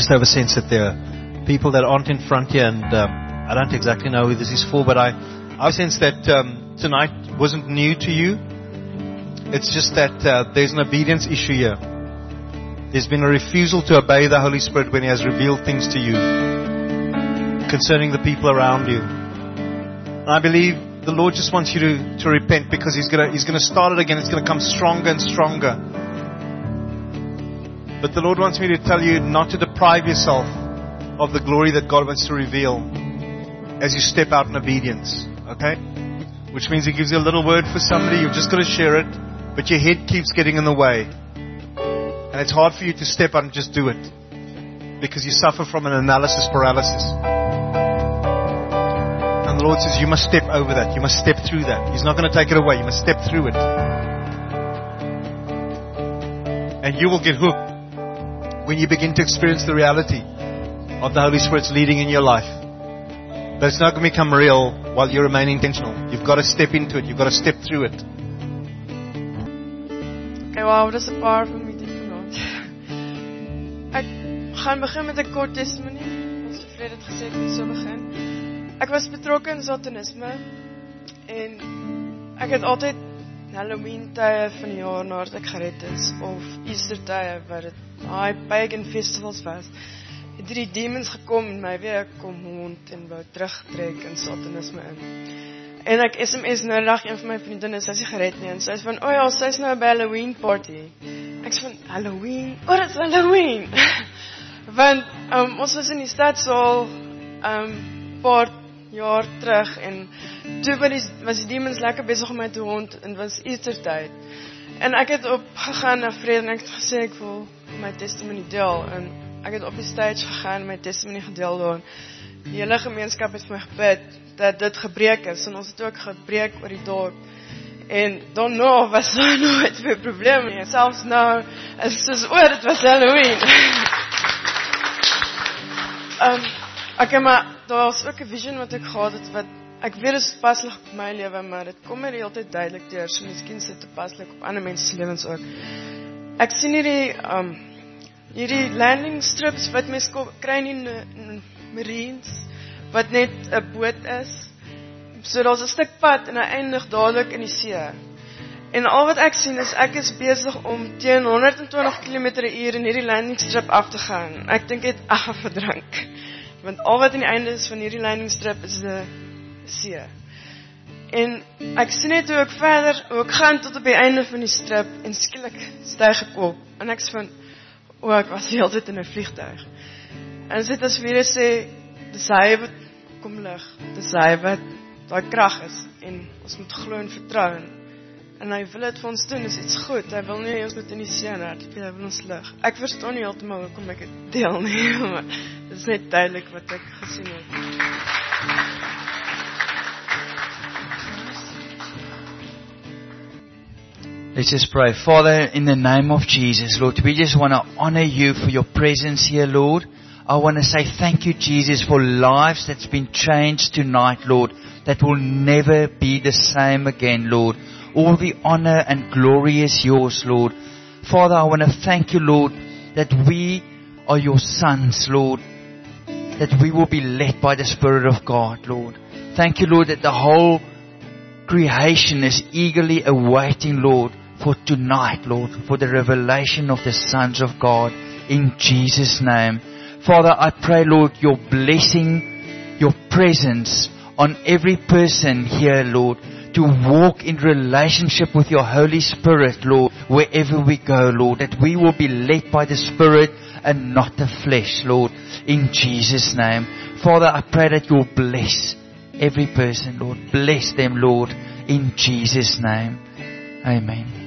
just have a sense that there are people that aren't in front here, and um, I don't exactly know who this is for, but I, I sense that um, tonight wasn't new to you. It's just that uh, there's an obedience issue here. There's been a refusal to obey the Holy Spirit when He has revealed things to you concerning the people around you. And I believe the Lord just wants you to, to repent, because He's gonna He's gonna start it again. It's gonna come stronger and stronger. But the Lord wants me to tell you not to deprive yourself of the glory that God wants to reveal as you step out in obedience. Okay? Which means He gives you a little word for somebody. You've just got to share it, but your head keeps getting in the way. And it's hard for you to step out and just do it, because you suffer from an analysis paralysis. And the Lord says you must step over that. You must step through that. He's not going to take it away. You must step through it. And you will get hooked when you begin to experience the reality of the Holy Spirit's leading in your life. But it's not going to become real while you remain intentional. You've got to step into it. You've got to step through it. Okay, wow, dat is een paar van my die vanaand. Ek gaan begin met 'n kort testimony. Ons het vrede het gesê ek moet so begin. Ek was betrokke in Satanisme en ek het altyd Halloween tye van die jaar nadat ek gered is, of Easter tye wat dit daai pagan festivals was, het drie demons gekom en my weer kom hond en wou terugtrek in Satanisme in. En ek S M S nou dag een van my vriendinne, sy is nie gered nie, en sy is van, oh ja, sy is nou by Halloween party. Ek is van, Halloween? Oh, dit is Halloween! Want um, ons was in die stadsaal um, paar jaar terug, en toe was die, was die demons lekker bezig om my te hond, en het was Easter tyd. En ek het opgegaan na vrede, en ek het gesê, ek wil my testimony deel, en ek het op die stage gegaan, my testimony gedeel door, die hele gemeenskap het vir my gebid, dat dit gebreek is, en ons het ook gebreek oor die dorp, en daarna was daar nooit meer probleem nie, selfs nou, is het soos oor, het was Halloween. um, ok, maar, daar was ook een vision wat ek gehad het, wat, ek weet is toepaslik op my leven, maar het kom my die hele tyd duidelik deur, so miskien is dit toepaslik op ander mense lewens ook. Ek sien hierdie, um, hierdie landing strips, wat mens kry in die Marines, wat net een boot is, so daar is een stuk pad, en hy eindig dadelik in die see. En al wat ek sien is, ek is bezig om teen honderd twintig kilometer per uur in hierdie landing strip af te gaan. Ek dink het afgedrink. Want al wat in die einde is van hierdie landing strip is die see. En ek sien net hoe ek verder, hoe ek gaan tot op die einde van die strip, en skielik styg ek op. En ek is van, o, ek was die hele tyd in 'n vliegtuig. En dit as weer sê, dis hy wat kom lig, dis hy wat daai krag is, en ons moet glo en vertrou. En hy wil dit vir ons doen, dis iets goed. Hy wil nie ons moet in die see hard, hy wil ons lig. Ek verstaan nie heeltemal hoekom ek dit deel nie, maar dit is net duidelik wat ek gesien het. Let's just pray. Father, in the name of Jesus, Lord, we just want to honor you for your presence here, Lord. I want to say thank you, Jesus, for lives that's been changed tonight, Lord, that will never be the same again, Lord. All the honor and glory is yours, Lord. Father, I want to thank you, Lord, that we are your sons, Lord, that we will be led by the Spirit of God, Lord. Thank you, Lord, that the whole creation is eagerly awaiting, Lord, for tonight, Lord, for the revelation of the sons of God, in Jesus' name. Father, I pray, Lord, your blessing, your presence on every person here, Lord, to walk in relationship with your Holy Spirit, Lord, wherever we go, Lord, that we will be led by the Spirit and not the flesh, Lord, in Jesus' name. Father, I pray that you'll bless every person, Lord. Bless them, Lord, in Jesus' name. Amen.